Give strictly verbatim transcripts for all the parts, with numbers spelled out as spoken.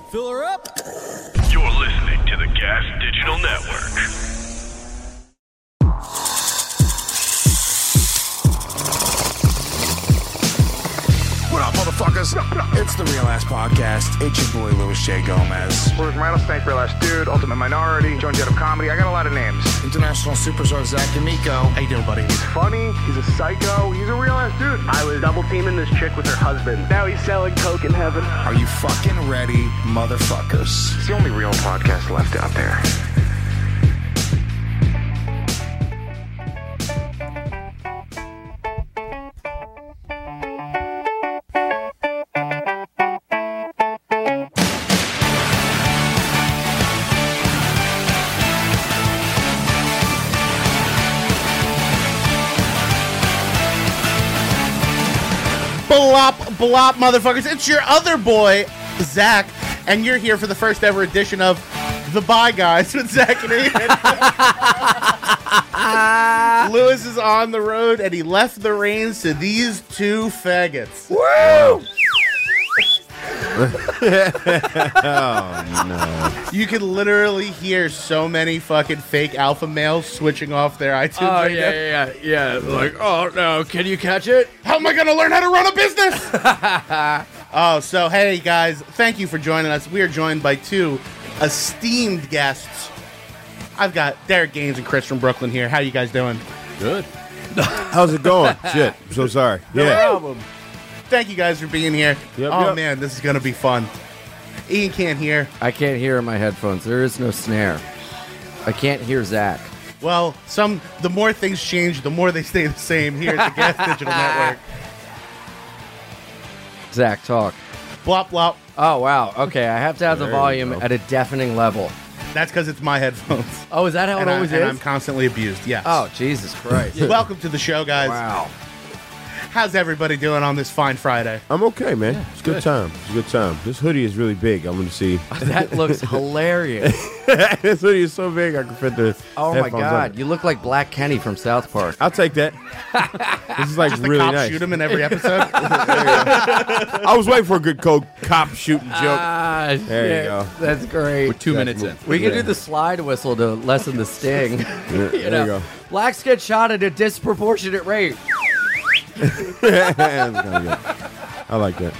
Fill her up. You're listening to the Gas Digital Network. What up, motherfuckers? It's the Real Ass Podcast. It's your boy, Louis J. Gomez. Where's Rattlesnake, Real Ass Dude, Ultimate Minority, Joan Jett of Comedy. I got a lot of names. International Superstar Zach D'Amico. How you doing, buddy? He's funny. He's a psycho. He's a real ass dude. I was double teaming this chick with her husband. Now he's selling coke in heaven. Are you fucking ready, motherfuckers? It's the only real podcast left out there. Blop, blop, motherfuckers. It's your other boy, Zach, and you're here for the first ever edition of The Bye Guys with Zach and Ian. Lewis is on the road, and he left the reins to these two faggots. Woo! Oh, no. You can literally hear so many fucking fake alpha males switching off their iTunes. Oh, right yeah, now. yeah, yeah, yeah. Like, oh, no, can you catch it? How am I going to learn how to run a business? Oh, so, hey, guys, thank you for joining us. We are joined by two esteemed guests. I've got Derek Gaines and Chris from Brooklyn here. How you guys doing? Good. How's it going? Shit, I'm so sorry. No yeah. problem. Thank you guys for being here. Yep, oh, yep. man, this is going to be fun. Ian can't hear. I can't hear in my headphones. There is no snare. I can't hear Zach. Well, some the more things change, the more they stay the same here at the Gas Digital Network. Zach, talk. Blop, blop. Oh, wow. Okay, I have to have the There you volume go. at a deafening level. That's because it's my headphones. Oh, is that how and it I, always and is? I'm constantly abused, yes. Oh, Jesus Christ. Welcome to the show, guys. Wow. How's everybody doing on this fine Friday? I'm okay, man. It's a good, time. It's a good time. This hoodie is really big. I'm going to see. That looks hilarious. This hoodie is so big I can fit the Oh, my headphones God. on. You look like Black Kenny from South Park. I'll take that. This is like Just the really cops nice. shoot him in every episode? I was waiting for a good co- cop shooting joke. Ah, There you shit. go. That's great. We're two minutes in. We can Yeah. do the slide whistle to lessen the sting. Yeah, You there know, you go. blacks get shot at a disproportionate rate. That's kinda good. I like that.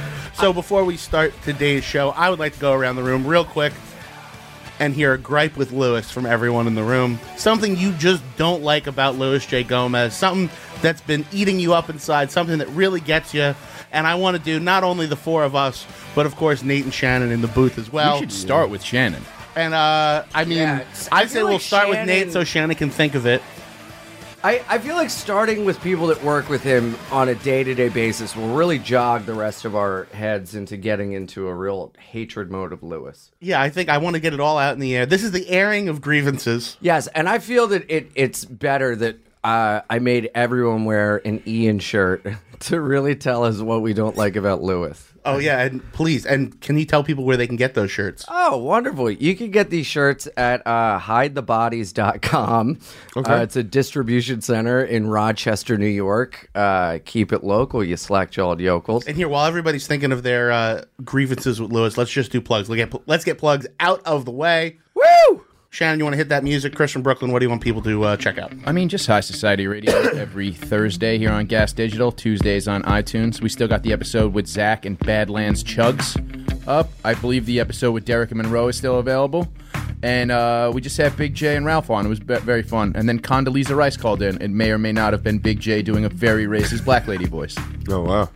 So before we start today's show, I would like to go around the room real quick and hear a gripe with Lewis from everyone in the room. Something you just don't like about Louis J. Gomez. Something that's been eating you up inside. Something that really gets you. And I want to do not only the four of us, but of course Nate and Shannon in the booth as well. We should start with Shannon. And uh, I mean, Yeah, I I say feel we'll like start with Shannon- Nate so Shannon can think of it. I, I feel like starting with people that work with him on a day-to-day basis will really jog the rest of our heads into getting into a real hatred mode of Lewis. Yeah, I think I want to get it all out in the air. This is the airing of grievances. Yes, and I feel that it it's better that uh, I made everyone wear an Ian shirt to really tell us what we don't like about Lewis. Oh, yeah, and please, and can you tell people where they can get those shirts? Oh, wonderful. You can get these shirts at uh, hide the bodies dot com. Okay. Uh, it's a distribution center in Rochester, New York. Uh, keep it local, you slack-jawed yokels. And here, while everybody's thinking of their uh, grievances with Lewis, let's just do plugs. Let's get, let's get plugs out of the way. Woo! Shannon, you want to hit that music? Chris from Brooklyn, what do you want people to uh, check out? I mean, just High Society Radio every Thursday here on Gas Digital, Tuesdays on iTunes. We still got the episode with Zach and Badlands Chugs up. I believe the episode with Derek and Monroe is still available. And uh, we just had Big J and Ralph on. It was be- very fun. And then Condoleezza Rice called in. It may or may not have been Big J doing a very racist black lady voice. Oh, wow.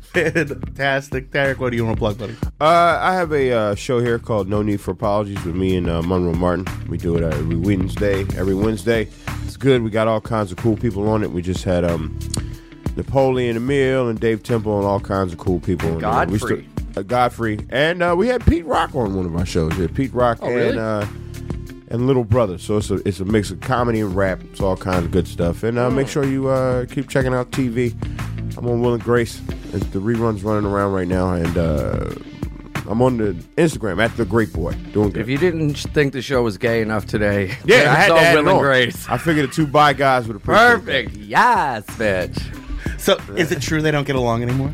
Fantastic. Derek, what do you want to plug, buddy? Uh, I have a uh, show here called No Need for Apologies with me and uh, Monroe Martin. We do it every Wednesday. Every Wednesday, it's good. We got all kinds of cool people on it. We just had um, Napoleon Emile and Dave Temple and all kinds of cool people. on there. We Godfrey. still- uh, Godfrey, and uh, we had Pete Rock on one of our shows. Yeah, Pete Rock Oh, and really? uh, and Little Brother. So it's a it's a mix of comedy and rap. It's all kinds of good stuff. And uh, make sure you uh, keep checking out T V. I'm on Will and Grace. It's the reruns running around right now, and uh, I'm on the Instagram at the Great Boy. Doing good. If you didn't think the show was gay enough today, yeah, I it's had all to add Will it and on. Grace. I figured the two bi guys would appreciate Perfect. Yes, bitch. So, is it true they don't get along anymore?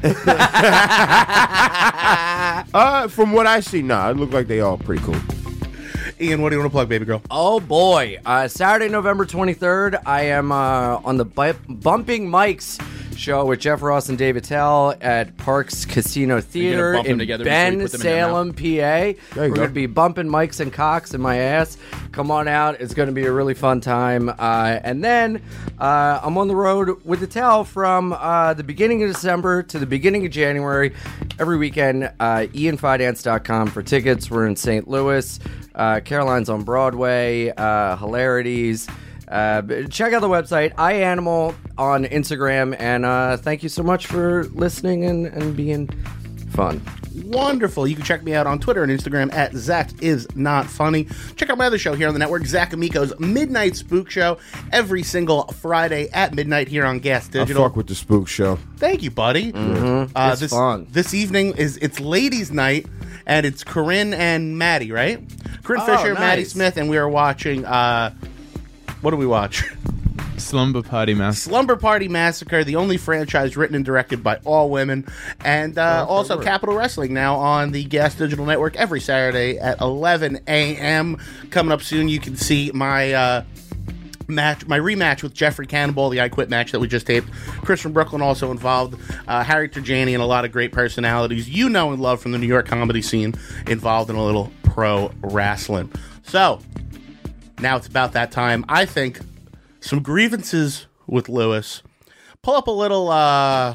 Uh, from what I see, nah, it look like they all pretty cool. Ian, what do you want to plug, baby girl? Oh boy! Uh, Saturday, November twenty-third, I am uh, on the Bu- Bumping Mics show with Jeff Ross and David Tell at Parks Casino Theater bump them in together before you Ben, put them in your Salem, P A. We're go. going to be bumping mics and cocks in my ass. Come on out. It's going to be a really fun time. Uh, and then uh, I'm on the road with the Tell from uh, the beginning of December to the beginning of January. Every weekend, uh, ian fidance dot com for tickets. We're in Saint Louis. Uh, Caroline's on Broadway. Uh, Hilarities. Uh, check out the website, iAnimal on Instagram, and uh, thank you so much for listening and, and being fun. Wonderful. You can check me out on Twitter and Instagram at Zach is not funny. Check out my other show here on the network, Zach Amico's Midnight Spook Show, every single Friday at midnight here on Gas I Digital. fuck with the spook show. Thank you, buddy. Mm-hmm. Uh, It's this, fun. This evening is it's ladies' night, and it's Corinne and Maddie, right? Corinne Oh, Fisher, nice. Maddie Smith, and we are watching. Uh, what do we watch? Slumber Party Massacre. Slumber Party Massacre, the only franchise written and directed by all women. And uh, also Capital Wrestling now on the Gas Digital Network every Saturday at eleven a.m. Coming up soon, you can see my uh, match, my rematch with Jeffrey Cannonball, the I Quit match that we just taped. Chris from Brooklyn also involved. Uh, Harry Trajani and a lot of great personalities you know and love from the New York comedy scene involved in a little pro wrestling. So, now it's about that time. I think some grievances with Lewis. Pull up a little uh,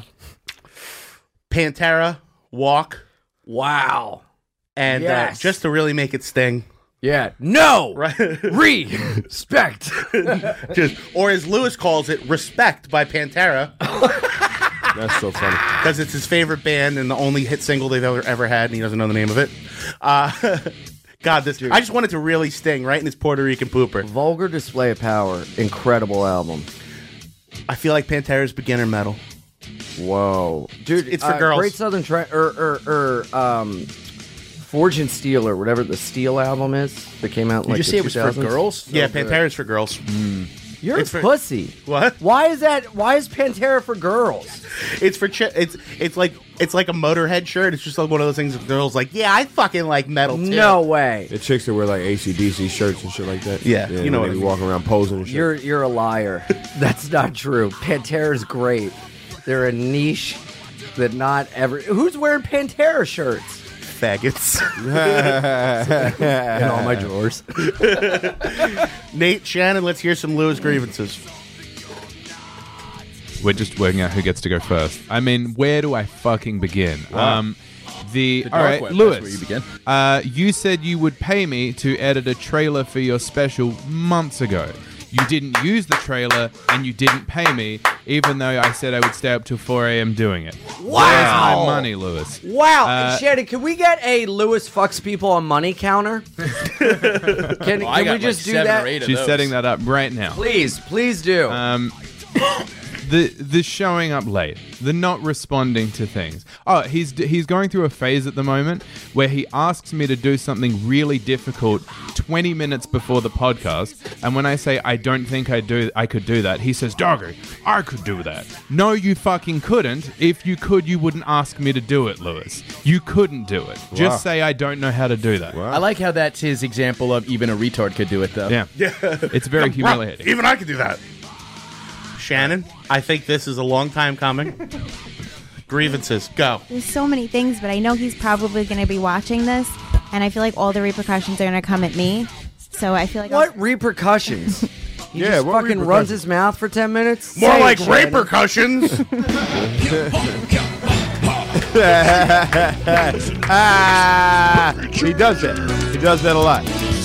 Pantera walk, Wow. and Yes. uh, just to really make it sting. Yeah. No. Right? Respect. Just, or as Lewis calls it, Respect by Pantera, That's so funny. because it's his favorite band and the only hit single they've ever, ever had, and he doesn't know the name of it. Uh, God, this I just wanted to really sting right in his Puerto Rican pooper. Vulgar Display of Power. Incredible album. I feel like Pantera's beginner metal. Whoa. Dude, It's for uh, girls. Great Southern Tra- or, or, or um, Forge and Steel or whatever the Steel album is that came out in You like just the say it was for two thousands. girls? Yeah, good. Pantera's for girls. You're It's a for- pussy. What? Why is that? Why is Pantera for girls? It's for chi- it's it's like it's like a Motorhead shirt. It's just like one of those things that girls like. Yeah, I fucking like metal too. No way. The chicks that wear like A C D C shirts and shit like that. Yeah, you know when what they I be walking around posing and shit. You're you're a liar. That's not true. Pantera's great. They're a niche that not ever. Who's wearing Pantera shirts? Faggots. In all my drawers. Nate, Shannon, let's hear some Lewis grievances. We're just working out who gets to go first. I mean, where do I fucking begin? Um, the, The all dark right, web, Lewis. that's where you begin. Uh, you said you would pay me to edit a trailer for your special months ago. You didn't use the trailer, and you didn't pay me, even though I said I would stay up till four a.m. doing it. Wow. Where's my money, Lewis? Wow. Uh, Shannon, can we get a Lewis fucks people on money counter? can Well, can I got we just like do seven that? or eight of She's those. setting that up right now. Please, please do. Um, the the showing up late, the not responding to things. Oh, he's he's going through a phase at the moment where he asks me to do something really difficult twenty minutes before the podcast, and when I say I don't think I do I could do that, he says, "Doggy, I could do that." No, you fucking couldn't. If you could, you wouldn't ask me to do it, Lewis. You couldn't do it. Wow. Just say I don't know how to do that. I like how that's his example of even a retard could do it, though. Yeah, it's very humiliating. Even I could do that. Shannon, I think this is a long time coming. Grievances, go. There's so many things, but I know he's probably going to be watching this, and I feel like all the repercussions are going to come at me. So I feel like what I'll, repercussions? He Yeah, just what fucking repercussions? runs his mouth for ten minutes? More Say it, like Shannon. repercussions. ah, he does that. He does that a lot.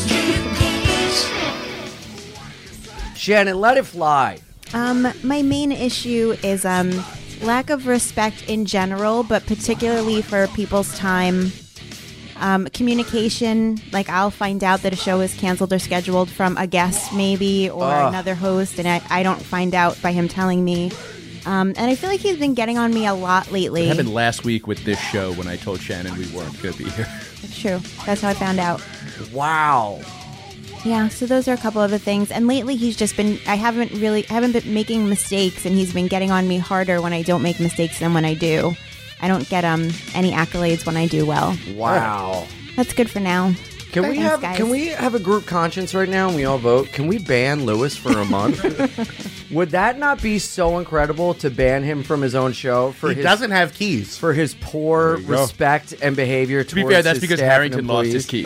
Shannon, let it fly. um, my main issue is um, lack of respect in general, but particularly for people's time. Um, communication, like I'll find out that a show is canceled or scheduled from a guest maybe or Ugh. another host, and I, I don't find out by him telling me. Um, and I feel like he's been getting on me a lot lately. It happened last week with this show when I told Shannon we weren't going to be here. It's true. That's how I found out. Wow. Yeah, so those are a couple other things. And lately he's just been, I haven't really, I haven't been making mistakes, and he's been getting on me harder when I don't make mistakes than when I do. I don't get um any accolades when I do well. Wow. That's good for now. Can we Thanks, have guys. Can we have a group conscience right now and we all vote? Can we ban Lewis for a month? Would that not be so incredible to ban him from his own show for He his doesn't have keys. for his poor you go. respect and behavior? To be fair, that's because Harrington lost his keys.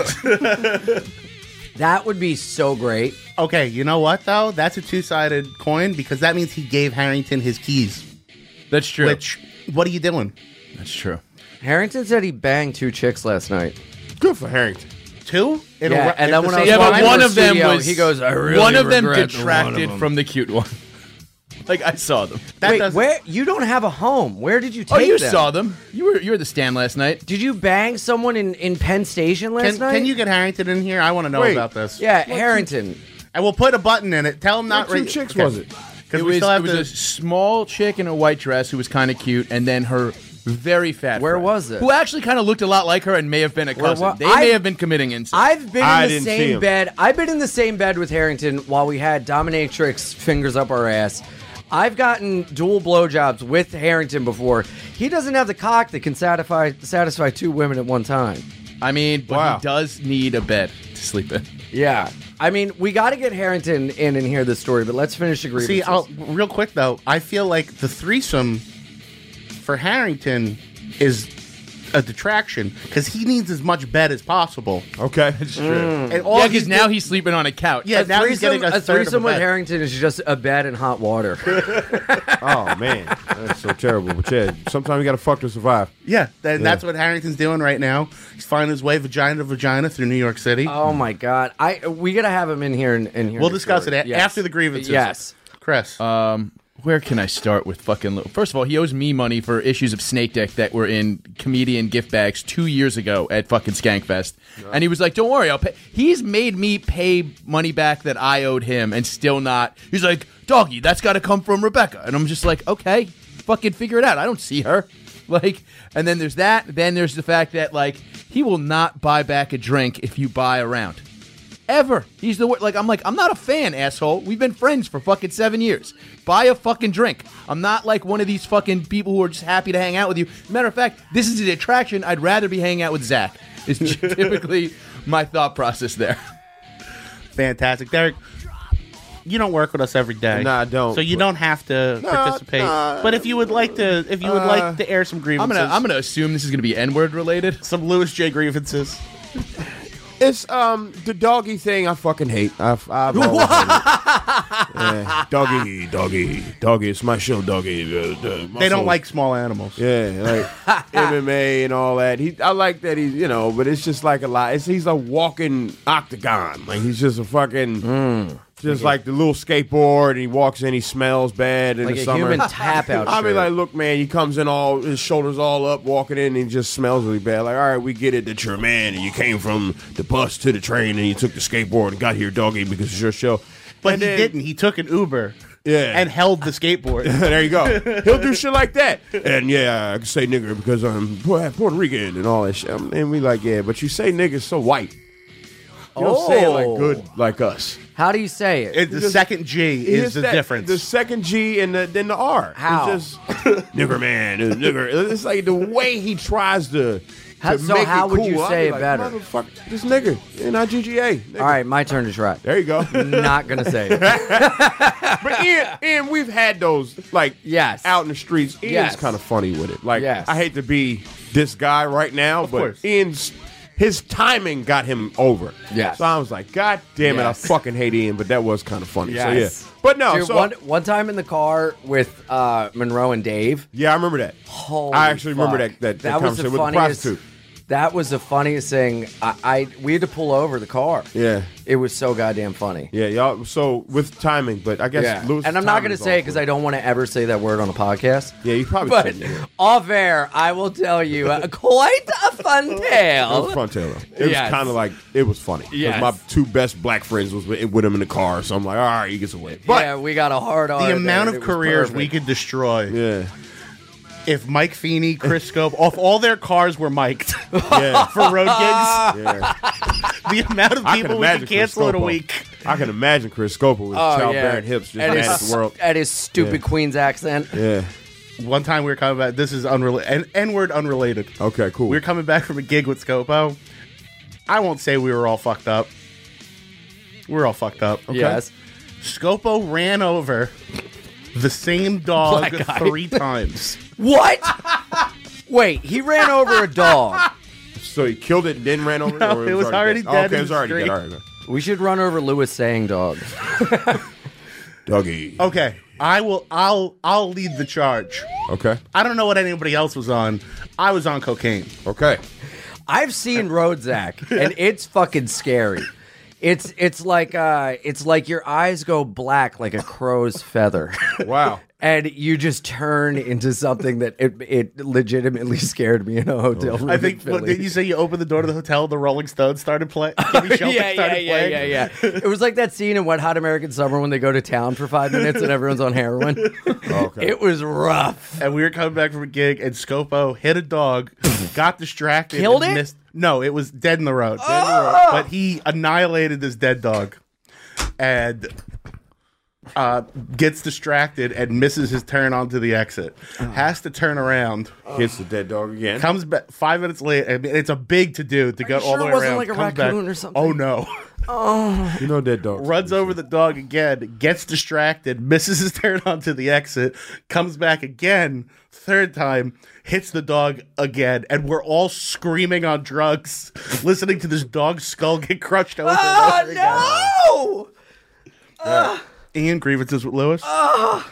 That would be so great. Okay, you know what, though? That's a two-sided coin because that means he gave Harrington his keys. That's true. Which, what are you doing? That's true. Harrington said he banged two chicks last night. Good for Harrington. Two? It'll Yeah, ru- and if then the when I same was Yeah, but watching one for of them studio, was. he goes, "I really one of them regret the one of detracted them." from the cute one. Like I saw them. That Wait, doesn't- where you don't have a home? Where did you take Oh, you them? saw them. You were you were at the stand last night. Did you bang someone in, in Penn Station last Can, night? can you get Harrington in here? I want to know Wait. about this. Yeah, Harrington. And we'll put a button in it. Tell him not. What two re- chicks okay. was it? Because It we was, still it have was to. a small chick in a white dress who was kind of cute, and then her very fat. Where friend, was it? Who actually kind of looked a lot like her and may have been a Where cousin. wa- they I- may have been committing incest. I've been I in the didn't see same him. bed. I've been in the same bed with Harrington while we had dominatrix fingers up our ass. I've gotten dual blowjobs with Harrington before. He doesn't have the cock that can satisfy satisfy two women at one time. I mean, but Wow. he does need a bed to sleep in. Yeah. I mean, we got to get Harrington in and hear this story, but let's finish the grievances. See, I'll, real quick though, I feel like the threesome for Harrington is a detraction because he needs as much bed as possible. Okay, that's true. And all Yeah, he's because now do- he's sleeping on a couch. Yeah, a now he's threesome, getting a, a third of threesome a with bed. Harrington is just a bed and hot water. Oh man, that's so terrible. But yeah, sometimes you got to fuck to survive. Yeah, and Yeah. that's what Harrington's doing right now. He's finding his way vagina to vagina through New York City. Oh my God! I we gotta have him in here and, and hear We'll the discuss story. it a- Yes. after the grievances. Yes. Chris. Um, where can I start with fucking Lou? First of all, he owes me money for issues of Snake Dick that were in comedian gift bags two years ago at fucking Skankfest. And he was like, don't worry, I'll pay. He's made me pay money back that I owed him and still not. He's like, doggy, that's got to come from Rebecca. And I'm just like, okay, fucking figure it out. I don't see her. Like, and then there's that. Then there's the fact that, like, he will not buy back a drink if you buy a round. Ever. He's the like. I'm like. I'm not a fan, asshole. We've been friends for fucking seven years. Buy a fucking drink. I'm not like one of these fucking people who are just happy to hang out with you. Matter of fact, this is an attraction. I'd rather be hanging out with Zach. Is typically my thought process there. Fantastic. Derek, you don't work with us every day. Nah, I don't, So you but- don't have to Nah, participate. nah. But if you would like to, if you would Uh, like to air some I'm grievances, gonna. I'm gonna assume this is gonna be N-word related. some Louis J grievances. It's um the doggy thing. I fucking hate. I've, I've always hated it. Yeah, doggy, doggy, doggy. It's my show, doggy. Uh, the They don't muscles. like small animals. Yeah, like M M A and all that. He, I like that he's, you know, but it's just like a lot. It's, he's a walking octagon. Like he's just a fucking, just like the little skateboard. And he walks in, he smells bad in Like the a summer. human tap out. I mean, shirt. like, look, man, he comes in all his shoulders all up, walking in, and he just smells really bad. Like, all right, we get it that you're a man and you came from the bus to the train and you took the skateboard and got here, doggy, because it's your show. But And he then- didn't. He took an Uber. Yeah. And held the skateboard. There you go. He'll do shit like that. And yeah, I can say nigger because I'm Pu- Puerto Rican and all that shit. And we like, yeah, but you say nigger so white. You don't say it like Oh. good like us. How do you say it? It, the just- second G It's is the that- difference. The second G and the, then the R. How? It's just nigger man, uh, nigger. It's like the way he tries to. How- to so make how it would cool. you I'll say be it like, better? Motherfucker, this nigger, N I G G A. nigger. All right, my turn to try. There you go. Not gonna say it. But Ian, Ian, we've had those like Yes. out in the streets. Ian's Yes. kind of funny with it. Like Yes. I hate to be this guy right now, but course. Ian's his timing got him over. Yes. So I was like, God damn it, Yes. I fucking hate Ian, but that was kind of funny. So Yes. yeah. But no, Dude, so one one time in the car with uh, Monroe and Dave. yeah, I remember that. Holy I actually remember fuck. that that, that, That was the conversation with the funniest. prostitute. That was the funniest thing. I, I we had to pull over the car. Yeah. It was so goddamn funny. Yeah, y'all. So with timing, but I guess Yeah. Lewis And I'm not going to say it because I don't want to ever say that word on a podcast. Yeah, you probably But shouldn't. Yeah. off air, I will tell you uh, quite a fun It tale. was front tail though. It Yes. was kind of like it was funny. 'Cause Yes. my two best black friends was with, with him in the car, so I'm like, all right, he gets away. But yeah, we got a hard on. the amount there. of It was careers perfect. we could destroy. yeah, if Mike Feeney, Chris Scope, off all their cars were mic'd Yeah. for road gigs, Yeah. the amount of I can people we imagine could cancel Chris in a Scopo. week. I can imagine Chris Scopo with Oh, childbearing yeah. hips just At mad his, at the world. at his stupid Yeah. Queens accent. Yeah. One time we were coming back. This is unrelated. N-word unrelated. Okay, cool. We were coming back from a gig with Scopo. I won't say we were all fucked up. We were all fucked up. Okay. Yes. Scopo ran over the same dog Black guy. three times. What? Wait, he ran over a dog. So he killed it and then ran over No, it? Or it was already dead? dead Oh, okay, in it was the already street. dead. All right. We should run over Lewis saying dog. Dougie. Okay, I will. I'll. I'll lead the charge. Okay. I don't know what anybody else was on. I was on cocaine. Okay. I've seen Road Zach, and it's fucking scary. It's it's like uh, it's like your eyes go black like a crow's feather. Wow. And you just turn into something that it, it legitimately scared me in a hotel room. I think. in What, Philly. did you say you opened the door to the hotel? The Rolling Stones started playing. Kimmy Shelton yeah, yeah, started yeah, playing? yeah, yeah. It was like that scene in Wet Hot American Summer when they go to town for five minutes and everyone's on heroin. Okay. It was rough. And we were coming back from a gig, and Scopo hit a dog, got distracted, Killed and it? Missed, no, it was dead in the road. Dead in the road. But he annihilated this dead dog, and uh, gets distracted and misses his turn onto the exit. Has to turn around. Hits the dead dog again. Comes back five minutes later. I mean, it's a big to do to go you all sure the it way wasn't around. like a comes back, raccoon or something? Oh no! You know dead dogs. Runs over the dog again, gets distracted, misses his turn onto the exit, comes back again, third time, hits the dog again, and we're all screaming on drugs, listening to this dog's skull get crushed over and Oh, over again. no! Ian, grievances with Lewis? Oh,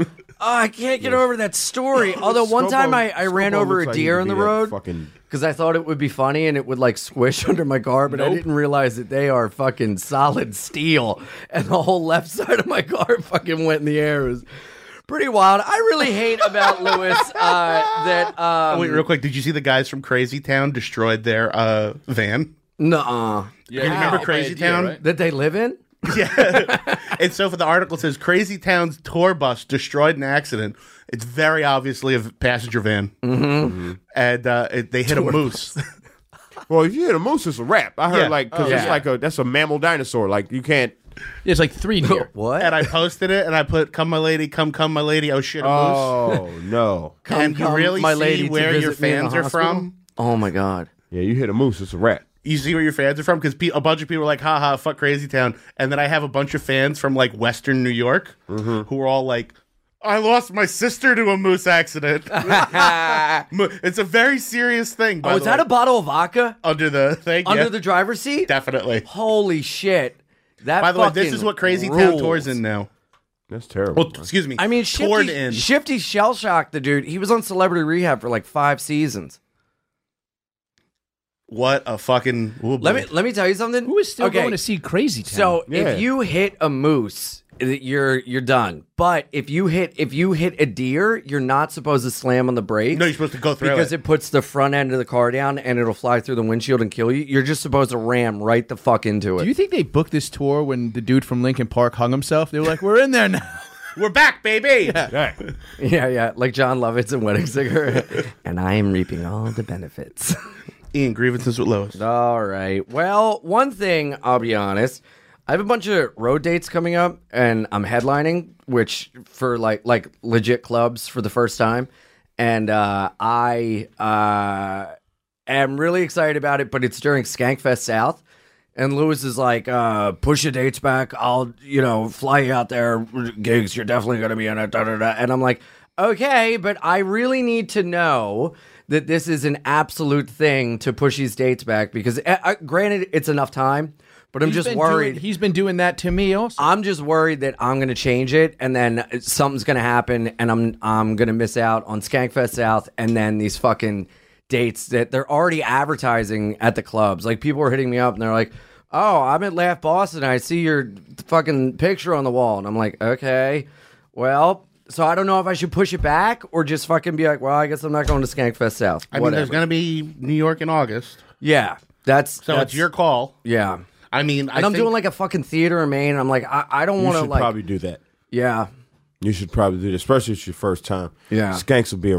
I can't get over that story. Although one Scopo- time I, I ran Scopo over looks a like he deer could on the be that road Fucking. because I thought it would be funny and it would like squish under my car, but I didn't realize that they are fucking solid steel, and the whole left side of my car fucking went in the air. It was pretty wild. I really hate about Lewis uh, that. Um, Oh, wait, real quick, did you see the guys from Crazy Town destroyed their uh, van? Nuh-uh. You remember Wow. Crazy Idea, Town? right? That they live in? Yeah. And so for the article it says Crazy Town's tour bus destroyed in accident. It's very obviously a passenger van. Mm-hmm. And uh, it, they hit a moose. Well, if you hit a moose, it's a wrap. I heard Yeah. like because Oh, it's yeah. like a that's a mammal dinosaur. Like you can't. There's like three deer. What? And I posted it and I put, come my lady, come, come my lady, oh shit, a moose. Oh no. Come, and you come, really my see lady, to where your visit me in the fans are hospital? from. Oh my god. Yeah, you hit a moose, it's a wrap. You see where your fans are from? Because pe- a bunch of people are like, haha, fuck Crazy Town. And then I have a bunch of fans from like Western New York Mm-hmm. who are all like, I lost my sister to a moose accident. Mo- it's a very serious thing. By Oh, is the that way. a bottle of vodka under the thing? under Yeah, the driver's seat? definitely. Holy shit. That By the way, this fucking is what Crazy Town rules. tours in now. That's terrible. Well, excuse me. I mean, toured Shifty, in. Shifty shell shocked the dude. He was on Celebrity Rehab for like five seasons. What a fucking. Oh, Let boy. me let me tell you something. Who is still Okay, going to see Crazy Town? So Yeah. if you hit a moose, you're you're done. But if you hit if you hit a deer, you're not supposed to slam on the brakes. No, you're supposed to go through because it. it puts the front end of the car down and it'll fly through the windshield and kill you. You're just supposed to ram right the fuck into it. Do you think they booked this tour when the dude from Lincoln Park hung himself? They were like, we're in there now. We're back, baby. Yeah. yeah, yeah, like John Lovitz in Wedding Singer. And I am reaping all the benefits. Ian, grievances with Lois. All right. Well, one thing, I'll be honest. I have a bunch of road dates coming up, and I'm headlining, which for like like legit clubs for the first time. And uh, I uh, am really excited about it, but it's during Skankfest South. And Lewis is like, uh, push your dates back. I'll, you know, fly you out there. Gigs, you're definitely going to be in it. Da, da, da. And I'm like, okay, but I really need to know that this is an absolute thing to push these dates back because, uh, uh, granted, it's enough time, but I'm He's just been worried. doing- he's been doing that to me also. I'm just worried that I'm going to change it and then something's going to happen and I'm I'm going to miss out on Skankfest South and then these fucking dates that they're already advertising at the clubs. Like people are hitting me up and they're like, "Oh, I'm at Laugh Boston. I see your fucking picture on the wall." And I'm like, "Okay. Well, so I don't know if I should push it back or just fucking be like, well, I guess I'm not going to Skankfest South." I mean, there's going to be New York in August. Yeah. That's So that's it's your call. Yeah. I mean, I And I'm think, doing like a fucking theater in Maine and I'm like, I, I don't You want to should like probably do that. Yeah. You should probably do that, especially if it's your first time. Yeah. Skanks will be around.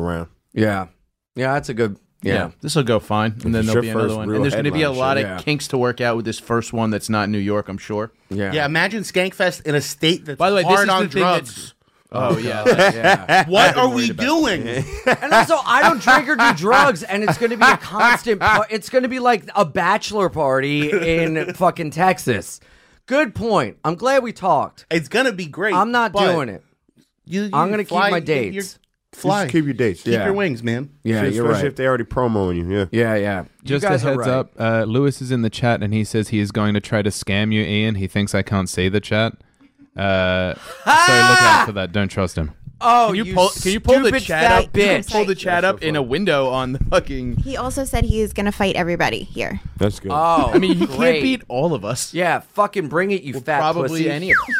Yeah. Yeah, that's a good... Yeah. Yeah, this will go fine, and then It's there'll your be another first one. real And there's going to be a headline lot show. of Yeah. kinks to work out with this first one that's not in New York, I'm sure. Yeah. Yeah, imagine Skankfest in a state that's By the way, this hard is on the thing drugs. that's- Oh, yeah. yeah. What are we doing? And also, I don't drink or do drugs, and it's going to be a constant... Par- it's going to be like a bachelor party in fucking Texas. Good point. I'm glad we talked. It's gonna be great. I'm not but doing it. You, you I'm gonna keep fly- my you- dates. you're- Fly. Just keep your dates. Keep Yeah. your wings, man. Yeah, Especially you're right. if they already promoing you. Yeah. Yeah, yeah. You Just a guys are heads right. up, uh, Lewis is in the chat and he says he is going to try to scam you, Ian. He thinks I can't see the chat. Uh, so look out for that. Don't trust him. Oh, Can you, pull? Can you pull the stupid chat fat up? Can you bitch. pull the chat That's up so in a funny. window on the fucking. He also said he is going to fight everybody here. That's good. Oh, I mean, you great. can't beat all of us. Yeah, fucking bring it, you Well, fat probably pussy. any of us.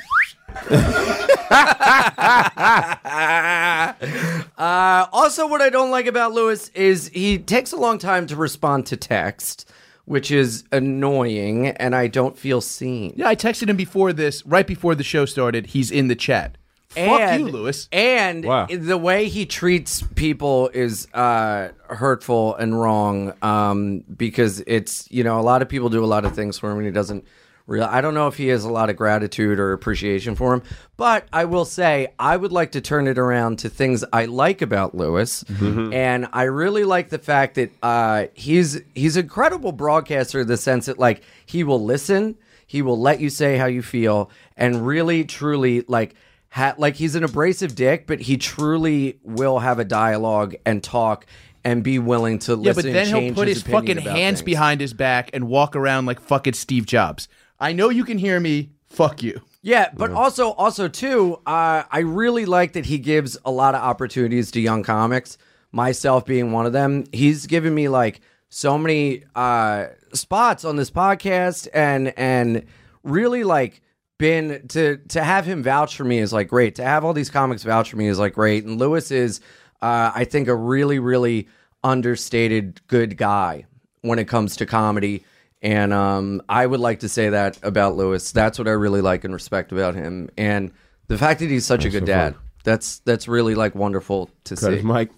Uh, also, what I don't like about Lewis is he takes a long time to respond to text, which is annoying, and I don't feel seen. Yeah, I texted him before this, right before the show started. He's in the chat. Fuck And- you, Lewis. And Wow. the way he treats people is uh, hurtful and wrong um, because it's, you know, a lot of people do a lot of things for him and he doesn't real. I don't know if he has a lot of gratitude or appreciation for him, but I will say I would like to turn it around to things I like about Lewis. And I really like the fact that uh, he's he's an incredible broadcaster in the sense that, like, he will listen, he will let you say how you feel, and really, truly, like, Ha- like he's an abrasive dick, but he truly will have a dialogue and talk and be willing to listen. Yeah, but then and he'll change put his, opinion fucking about hands things. behind his back and walk around like fucking Steve Jobs. I know you can hear me. Fuck you. Yeah, but also, also too, uh, I really like that he gives a lot of opportunities to young comics. Myself being one of them, he's given me like so many uh, spots on this podcast, and and really like. Been to to have him vouch for me is like great. To have all these comics vouch for me is like great. And Lewis is, uh, I think, a really, really understated good guy when it comes to comedy. And um, I would like to say that about Lewis. That's what I really like and respect about him. And the fact that he's such a good so dad. fun. That's that's really like wonderful to Cut his see. mic.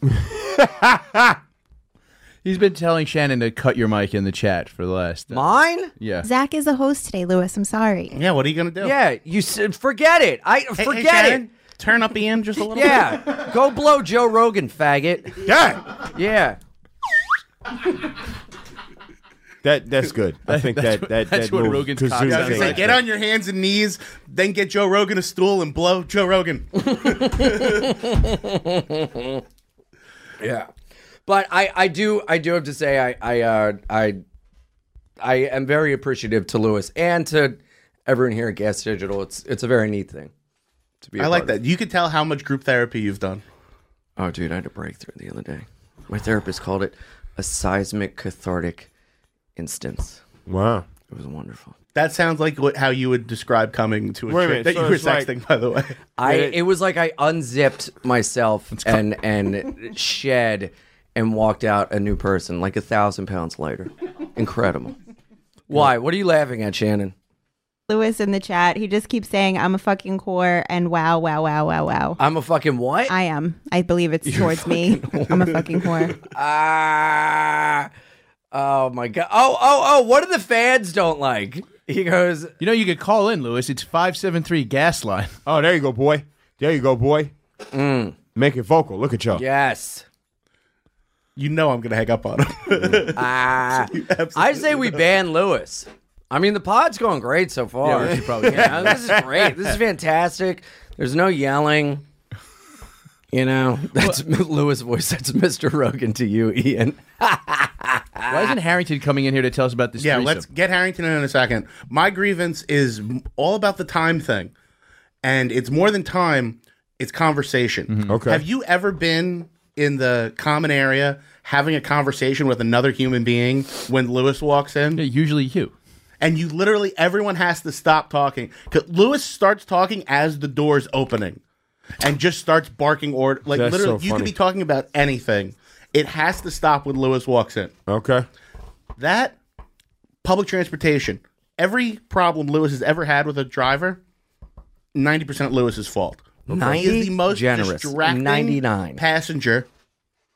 He's been telling Shannon to cut your mic in the chat for the last. Uh, Mine? yeah. Zach is a host today, Lewis. I'm sorry. Yeah, what are you gonna do? Yeah, you said forget it. I Hey- hey, forget Shannon, it. Turn up Ian just a little. Yeah, go blow Joe Rogan, faggot. Yeah. Yeah. That that's good. I think That's that what- that that's that what little Rogan's kazoo cock Yeah, I was sounds gonna thing. say, get on your hands and knees, then get Joe Rogan a stool and blow Joe Rogan. Yeah, but I, I do I do have to say I I uh, I I am very appreciative to Lewis and to everyone here at Gas Digital. It's it's a very neat thing to be. a I like part of. that. You could tell how much group therapy you've done. Oh, dude, I had a breakthrough the other day. My therapist called it a seismic cathartic instance. Wow. It was wonderful. That sounds like what, how you would describe coming to a Wait a chick minute, that so you were it's like- sexting, by the way. I it- it was like I unzipped myself and and shed and walked out a new person, like a thousand pounds lighter. Incredible. Why? What are you laughing at, Shannon? Lewis in the chat, he just keeps saying, I'm a fucking whore, and wow, wow, wow, wow, wow. I'm a fucking what? I am. I believe it's towards me. I'm a fucking whore. Ah. Oh my god. Oh, oh, oh, what do the fans don't like? He goes, You know, you could call in, Lewis. It's five seven three gas line. Oh, there you go, boy. There you go, boy. Mm. Make it vocal. Look at y'all. yes. You know I'm going to hang up on him. Ah. I say we ban Lewis. I mean, the pod's going great so far. Yeah, we should probably Yeah, this is great. This is fantastic. There's no yelling. You know, that's Lewis' voice. That's Mister Rogan to you, Ian. Why isn't Harrington coming in here to tell us about this? Yeah, threesome? let's get Harrington in in a second. My grievance is m- all about the time thing. And it's more than time, it's conversation. Okay. Have you ever been in the common area having a conversation with another human being when Lewis walks in? Yeah, usually you. And you literally, everyone has to stop talking. 'Cause Lewis starts talking as the door's opening and just starts barking order. Like, That's literally, so you could funny. be talking about anything. It has to stop when Lewis walks in. Okay. That, public transportation, every problem Lewis has ever had with a driver, ninety percent Lewis's fault. He ninety? is the most Generous. distracting ninety-nine. passenger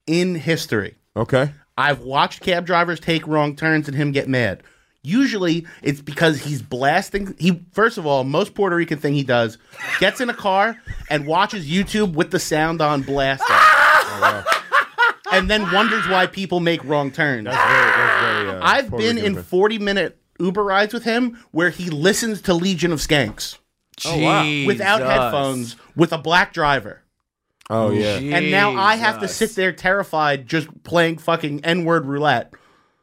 in history. Okay. I've watched cab drivers take wrong turns and him get mad. Usually, it's because he's blasting. He first of all, most Puerto Rican thing he does, gets in a car and watches YouTube with the sound on blasting, oh, wow. and then wonders why people make wrong turns. That's very, that's very, uh, I've Puerto been Rican in forty-minute Uber rides with him where he listens to Legion of Skanks Oh, wow. without headphones with a black driver. Oh yeah. And now I have to Jesus. sit there terrified just playing fucking N-word roulette.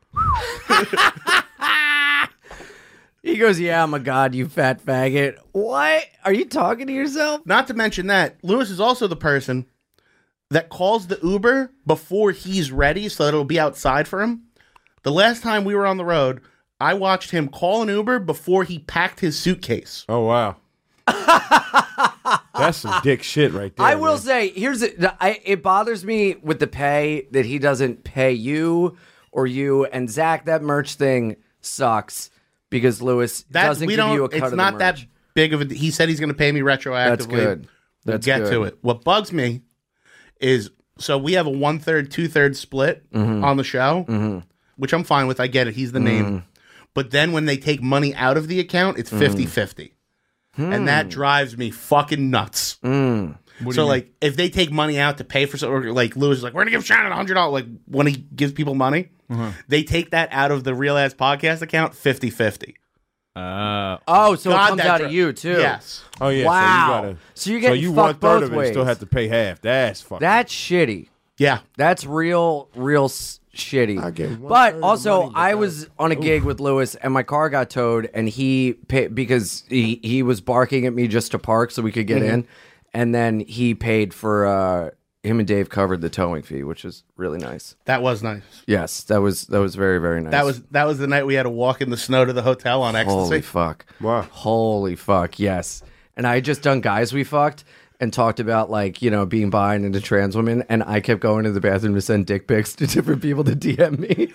He goes, yeah, I'm a god, you fat faggot. What? Are you talking to yourself? Not to mention that Lewis is also the person that calls the Uber before he's ready so that it'll be outside for him. The last time we were on the road, I watched him call an Uber before he packed his suitcase. Oh wow. That's some dick shit right there. I will man. say, here's it. I, it bothers me with the pay that he doesn't pay you or you. And Zach, that merch thing sucks because Lewis That doesn't we give don't. you a cut it's of the not merch. that big of a. He said he's going to pay me retroactively. That's good. We'll That's get good. to it. What bugs me is so we have a one third, two thirds split Mm-hmm. on the show, which I'm fine with. I get it. He's the name. But then when they take money out of the account, it's fifty-fifty. And that drives me fucking nuts. So, like, if they take money out to pay for something, or like Lewis is like, we're going to give Shannon one hundred dollars, like, when he gives people money, they take that out of the Real Ass Podcast account fifty-fifty. Uh, Oh, so God, it comes that out dri- of you, too. Yes. Oh yeah. Wow. So you, gotta, So you're so getting you fucked one third both of it ways. and still have to pay half. That's fucking. That's shitty. Yeah. That's real, real s- shitty. I get one but third of also, money, but I that- was on a gig with Lewis, and my car got towed, and he paid because he he was barking at me just to park so we could get in, and then he paid for uh, him and Dave covered the towing fee, which is really nice. That was nice. Yes, that was that was very very nice. That was that was the night we had to walk in the snow to the hotel on ecstasy. holy fuck. Wow. Holy fuck, yes. And I had just done Guys We Fucked and talked about, like, you know, being behind into trans women, and I kept going to the bathroom to send dick pics to different people to D M me.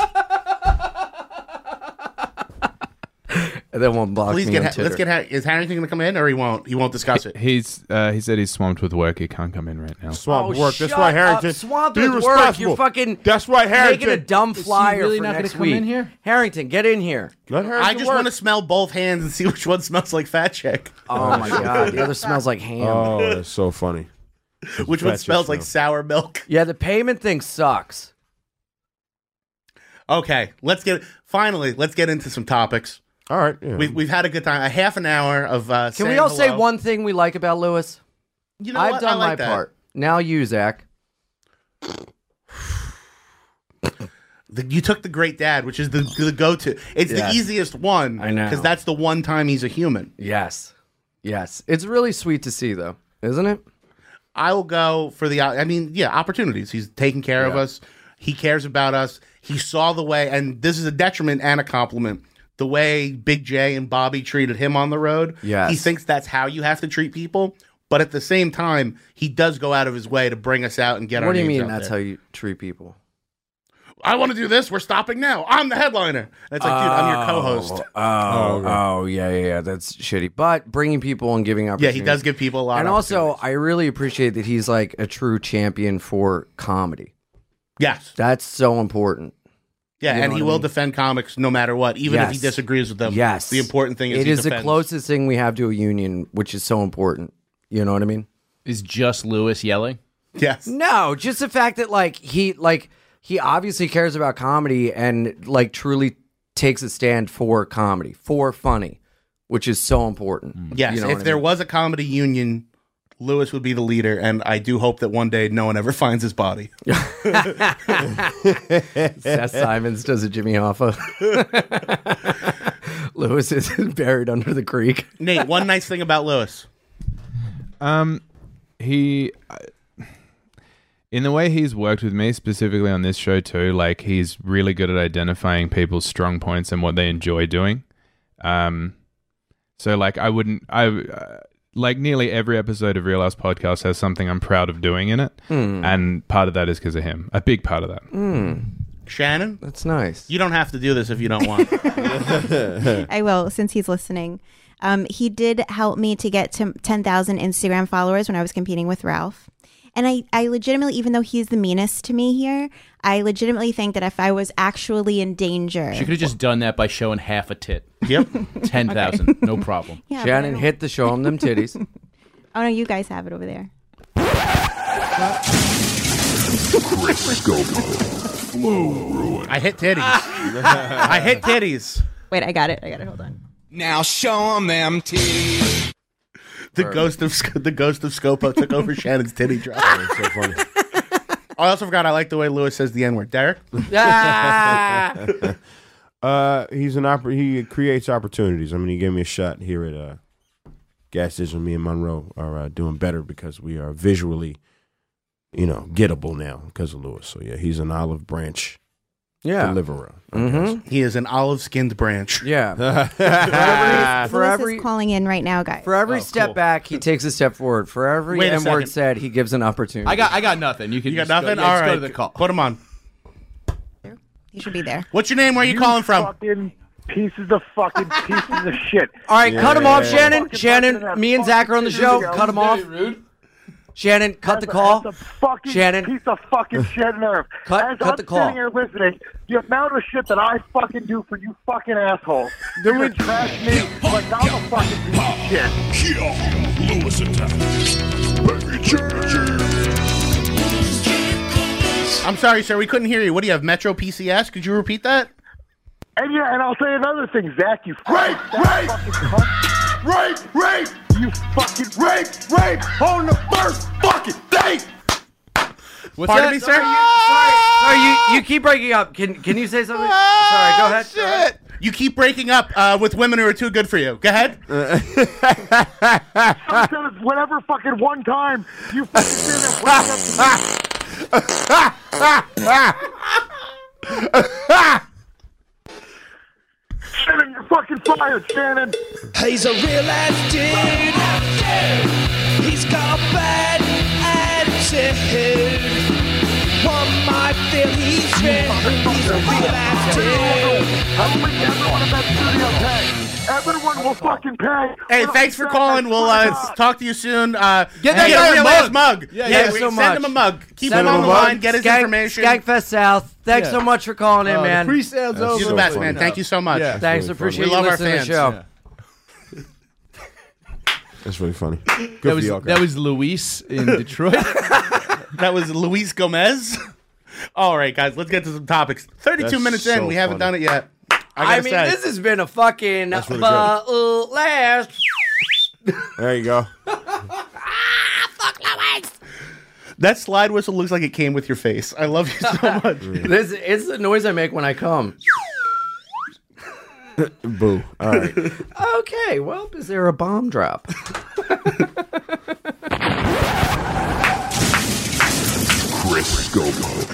And then one blocked Please me get on ha- Twitter. let's get ha- is Harrington going to come in or he won't? He won't discuss it. he's uh, he said he's swamped with work. He can't come in right now. Swamp Oh, work. That's shut right, Harrington. up. Swamped Be with work. responsible. You're fucking That's right, Harrington. making a dumb flyer really for not gonna next come week. in here? Harrington, get in here. Let Harrington I just work. want to smell both hands and see which one smells like fat chick. Oh my god, the other smells like ham. Oh, that's so funny. Which one Fat chick smells like smell. sour milk? Yeah, the payment thing sucks. Okay, let's get finally. Let's get into some topics. All right. Yeah. We've we've had a good time. A half an hour of. Uh, Can we saying all say hello. one thing we like about Lewis? You know I've what? done I like my that. part. Now you, Zach. The, you took the Great Dad, which is the the go to. It's Yes. the easiest one. I know. because that's the one time he's a human. Yes. Yes. It's really sweet to see, though, isn't it? I will go for the. I mean, yeah, opportunities. He's taking care of Yeah. us. He cares about us. He saw the way, and this is a detriment and a compliment. The way Big J and Bobby treated him on the road. Yes. He thinks that's how you have to treat people. But at the same time, he does go out of his way to bring us out and get our What do you names mean out that's there. how you treat people? I want to do this. We're stopping now. I'm the headliner. And it's like, dude, I'm your co-host. Oh, oh, yeah, yeah, yeah. That's shitty. But bringing people and giving Yeah, opportunities. he does give people a lot And of also, opportunities. I really appreciate that he's like a true champion for comedy. Yes. That's so important. Yeah, You and know he what I will mean? defend comics no matter what, even if he Yes. disagrees with them. Yes. The important thing is it he is the defends. closest thing we have to a union, which is so important. You know what I mean? Is just Lewis yelling? Yes. No, just the fact that like he like he obviously cares about comedy and like truly takes a stand for comedy, for funny, which is so important. Yes, You know if what I there mean? was a comedy union, Lewis would be the leader, and I do hope that one day no one ever finds his body. Seth Simons does a Jimmy Hoffa. Lewis is buried under the creek. Nate, one nice thing about Lewis. Um, he, uh, in the way he's worked with me, specifically on this show too, like he's really good at identifying people's strong points and what they enjoy doing. Um, so like I wouldn't, I uh, like nearly every episode of Real Ass Podcast has something I'm proud of doing in it, and part of that is because of him. A big part of that. Shannon, That's nice. you don't have to do this if you don't want. I will, since he's listening. Um, he did help me to get to ten thousand Instagram followers when I was competing with Ralph. And I, I legitimately, even though he's the meanest to me here, I legitimately think that if I was actually in danger, She could have just done that by showing half a tit. Yep. ten thousand. No problem. yeah, but I Shannon don't- hit the show him them titties. Oh no, you guys have it over there. I hit titties. I hit titties. Wait, I got it. I got it. Hold on. Now show 'em them titties. The ghost of Sc- the ghost of Scopo took over Shannon's titty drop. It's so funny. I also forgot I like the way Lewis says the N word. Derek. Ah! Uh, he's an oppor- He creates opportunities. I mean, he gave me a shot here at uh, Gas Digital. Me and Monroe are uh, doing better because we are visually, you know, gettable now because of Lewis. So yeah, he's an olive branch Yeah. deliverer. Mm-hmm. He is an olive-skinned branch. Yeah. for every, for Lewis every, is calling in right now, guys. for every Oh, step cool. back, he takes a step forward. For every Wait a N word second. said, he gives an opportunity. I got I got nothing. You can You got just nothing? Go, yeah, All just right. go to the call. Put him on. He should be there. What's your name? Where are you, calling from? Fucking pieces of fucking pieces of shit. All right, cut him off, Yeah. Shannon. Fucking Shannon, fucking me and fucking Zach are on the show. video. Cut him off. Shannon, cut the That's a- call. That's a fucking Shannon. piece of fucking shit nerve. Cut- As cut I'm the call. sitting here listening, the amount of shit that I fucking do for you fucking assholes. Then You we- trash me like I'm a fucking piece of shit. Lewis attack. Baby J. I'm sorry, sir. We couldn't hear you. What do you have? Metro P C S? Could you repeat that? And yeah, and I'll say another thing, Zach. You Rape, fucking rape. fucking cunt. Rape, rape, You fucking rape, rape on the first fucking date. What's Pardon that? me, sir? Sorry, you, you keep breaking up. Can can you say something? Sorry, go ahead. Go ahead. You keep breaking up uh, with women who are too good for you. Go ahead. I said it whenever fucking one time you fucking say that Shannon, you're fucking fired, Shannon. He's a real ass dude. He's got a bad attitude. One might feel he's real. He's a real ass dude. I will make everyone in that studio pay. Everyone will fucking pay. Hey, thanks for calling. We'll uh, talk to you soon. Uh, Get that and guy a real mug. ass mug. Yeah, yeah, yeah, we- so send much. him a mug. Keep Send him him on a the mug. line. Get his Skank- information. Skankfest South. Thanks Yeah. so much for calling in, Oh, the man. pre-sale's That's over. You're so the best, funny. man. Thank you so much. Yeah. Thanks, really appreciate funny. you We love our listening to the show. fans. That's really funny. Good That for was y'all that guys. was Luis in Detroit. That was Luis Gomez. All right, guys, let's get to some topics. thirty-two That's minutes in. so We haven't funny. done it yet. I, I gotta mean, say. this has been a fucking That's really uh, uh, last. There you go. That slide whistle looks like it came with your face. I love you so much. This it's the noise I make when I come. Boo. All right. Okay, well, is there a bomb drop? Chris Scopo.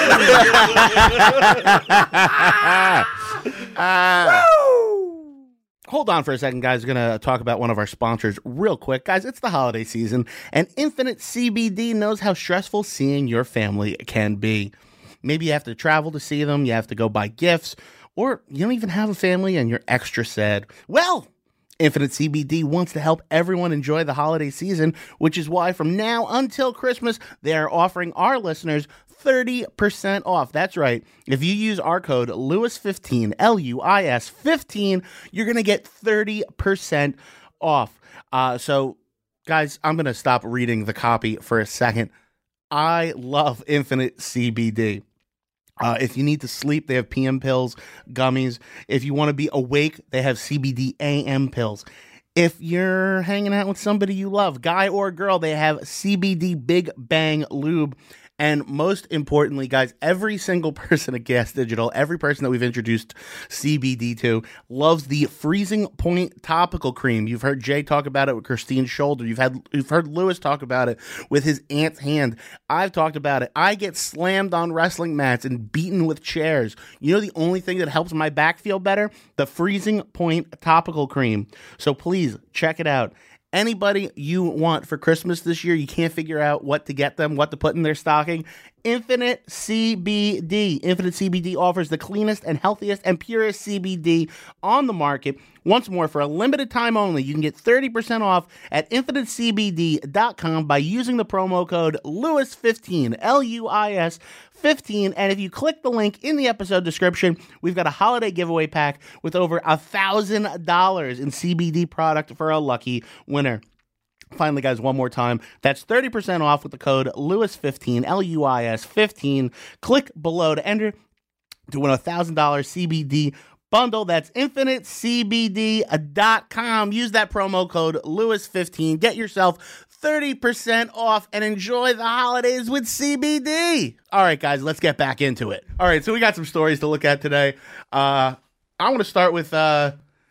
Hold on for a second, guys. We're going to talk about one of our sponsors real quick. Guys, it's the holiday season, and Infinite C B D knows how stressful seeing your family can be. Maybe you have to travel to see them, you have to go buy gifts, or you don't even have a family and you're extra sad. Well, Infinite C B D wants to help everyone enjoy the holiday season, which is why from now until Christmas, they are offering our listeners thirty percent off. That's right. If you use our code Lewis fifteen, L U I S fifteen, you're going to get thirty percent off. Uh, so, guys, I'm going to stop reading the copy for a second. I love Infinite C B D. Uh, if you need to sleep, they have P M pills, gummies. If you want to be awake, they have C B D A M pills. If you're hanging out with somebody you love, guy or girl, they have C B D Big Bang Lube. And most importantly, guys, every single person at Gas Digital, every person that we've introduced C B D to, loves the Freezing Point Topical Cream. You've heard Jay talk about it with Christine's shoulder. You've had you've heard Lewis talk about it with his aunt's hand. I've talked about it. I get slammed on wrestling mats and beaten with chairs. You know the only thing that helps my back feel better? The Freezing Point Topical Cream. So please check it out. Anybody you want for Christmas this year, you can't figure out what to get them, what to put in their stocking, Infinite C B D. Infinite C B D offers the cleanest and healthiest and purest C B D on the market. Once more, for a limited time only, you can get thirty percent off at infinite c b d dot com by using the promo code Lewis fifteen, L U I S fifteen. And if you click the link in the episode description, we've got a holiday giveaway pack with over one thousand dollars in C B D product for a lucky winner. Finally, guys, one more time. That's thirty percent off with the code Lewis fifteen, L U I S fifteen. Click below to enter to win a one thousand dollars C B D bundle. That's infinite c b d dot com. Use that promo code Lewis fifteen. Get yourself thirty percent off and enjoy the holidays with C B D. All right, guys, let's get back into it. All right, so we got some stories to look at today. Uh, I want to start with... Uh,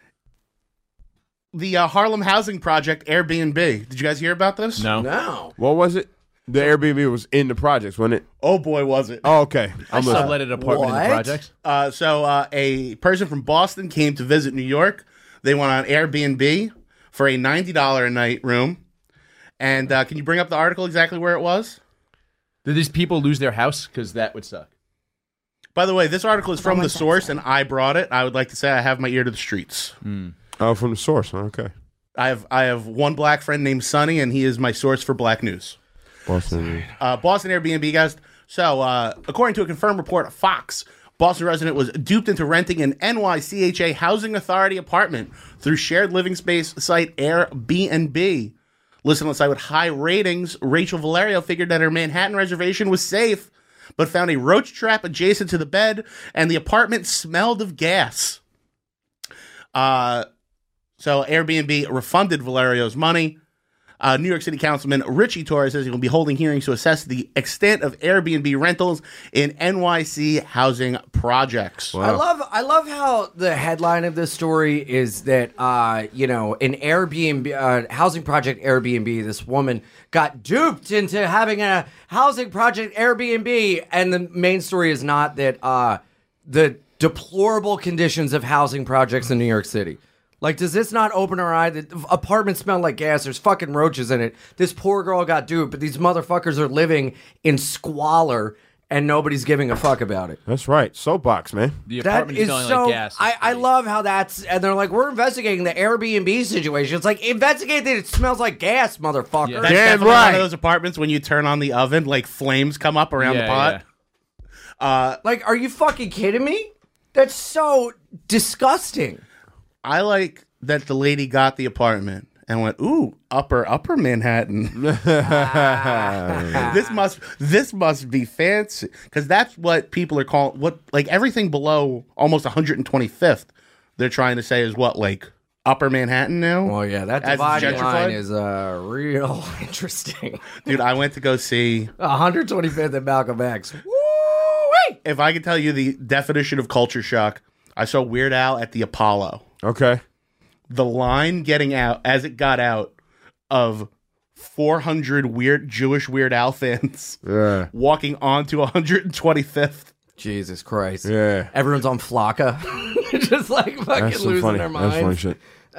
The uh, Harlem Housing Project Airbnb. Did you guys hear about this? No. No. What was it? The Airbnb was in the projects, wasn't it? Oh boy, was it. Oh, okay. I I'm listening. subletted an apartment in What? the projects. Uh, so uh, a person from Boston came to visit New York. They went on Airbnb for a ninety dollars a night room. And uh, can you bring up the article exactly where it was? Did these people lose their house? Because that would suck. By the way, this article is from Oh, The what's that Source, say? and I brought it. I would like to say I have my ear to the streets. Oh, from the source. Okay. I have I have one black friend named Sonny, and he is my source for black news. Boston. Uh, Boston Airbnb, guys. So, uh, according to a confirmed report of Fox, Boston resident was duped into renting an N Y C H A Housing Authority apartment through shared living space site Airbnb. Listed on the site with high ratings, Rachel Valerio figured that her Manhattan reservation was safe, but found a roach trap adjacent to the bed, and the apartment smelled of gas. Uh, so Airbnb refunded Valerio's money. Uh, New York City Councilman Richie Torres says he will be holding hearings to assess the extent of Airbnb rentals in N Y C housing projects. I love I love how the headline of this story is that uh, you know, an Airbnb uh, housing project Airbnb, this woman got duped into having a housing project Airbnb, and the main story is not that uh, the deplorable conditions of housing projects in New York City. Like, does this not open our eye? The apartments smell like gas. There's fucking roaches in it. This poor girl got duped, but these motherfuckers are living in squalor, and nobody's giving a fuck about it. That's right. Soapbox, man. The That apartment is smelling so. like gas. is I, I pretty- love how that's. And they're like, we're investigating the Airbnb situation. It's like, investigate that it smells like gas, motherfucker. Yeah. That's Damn definitely one right. of those apartments when you turn on the oven, like flames come up around Yeah, the pot. yeah. Uh, Like, are you fucking kidding me? That's so disgusting. I like that the lady got the apartment and went, ooh, upper, upper Manhattan. this must this must be fancy. Because that's what people are calling, what, like everything below almost one hundred twenty-fifth, they're trying to say is what, like upper Manhattan now? Well, yeah, that As it's dividing gentrified? line is uh, real interesting. Dude, I went to go see, one hundred twenty-fifth and Malcolm X. Woo-wee! if I could tell you the definition of culture shock, I saw Weird Al at the Apollo. Okay. The line getting out, as it got out, of four hundred weird Jewish Weird Al fans Yeah. walking onto one hundred twenty-fifth. Jesus Christ. Yeah. Everyone's on Flocka. Just like fucking That's some losing funny. their That's funny minds. shit.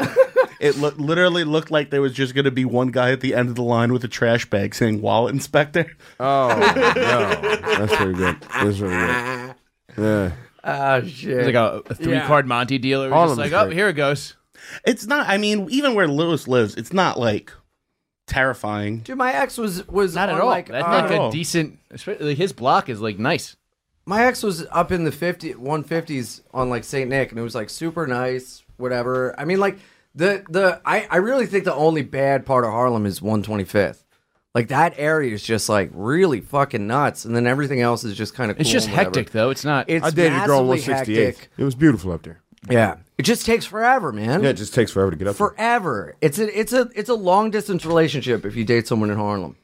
It lo- literally looked like there was just going to be one guy at the end of the line with a trash bag saying "Wallet Inspector." Oh, no. That's pretty good. That's really good. Yeah. Ah, shit. It's like a, a three-card Monty dealer. We're just Harlem's like, oh, great. here it goes. It's not. I mean, even where Lewis lives, it's not like terrifying. Dude, my ex was was Not at on, all. Like, That's uh, like at a all. decent. Especially his block is like nice. My ex was up in the fifty, one fifties on like Saint Nick, and it was like super nice, whatever. I mean, like the the I, I really think the only bad part of Harlem is one twenty-fifth. Like that area is just like really fucking nuts, and then everything else is just kind of. It's cool just and whatever. hectic though. It's not. It's I dated a girl on massively one sixty-eighth. hectic. It was beautiful up there. Yeah, it just takes forever, man. Yeah, it just takes forever to get up there. forever. It's a it's a it's a long distance relationship if you date someone in Harlem.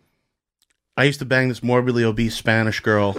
I used to bang this morbidly obese Spanish girl,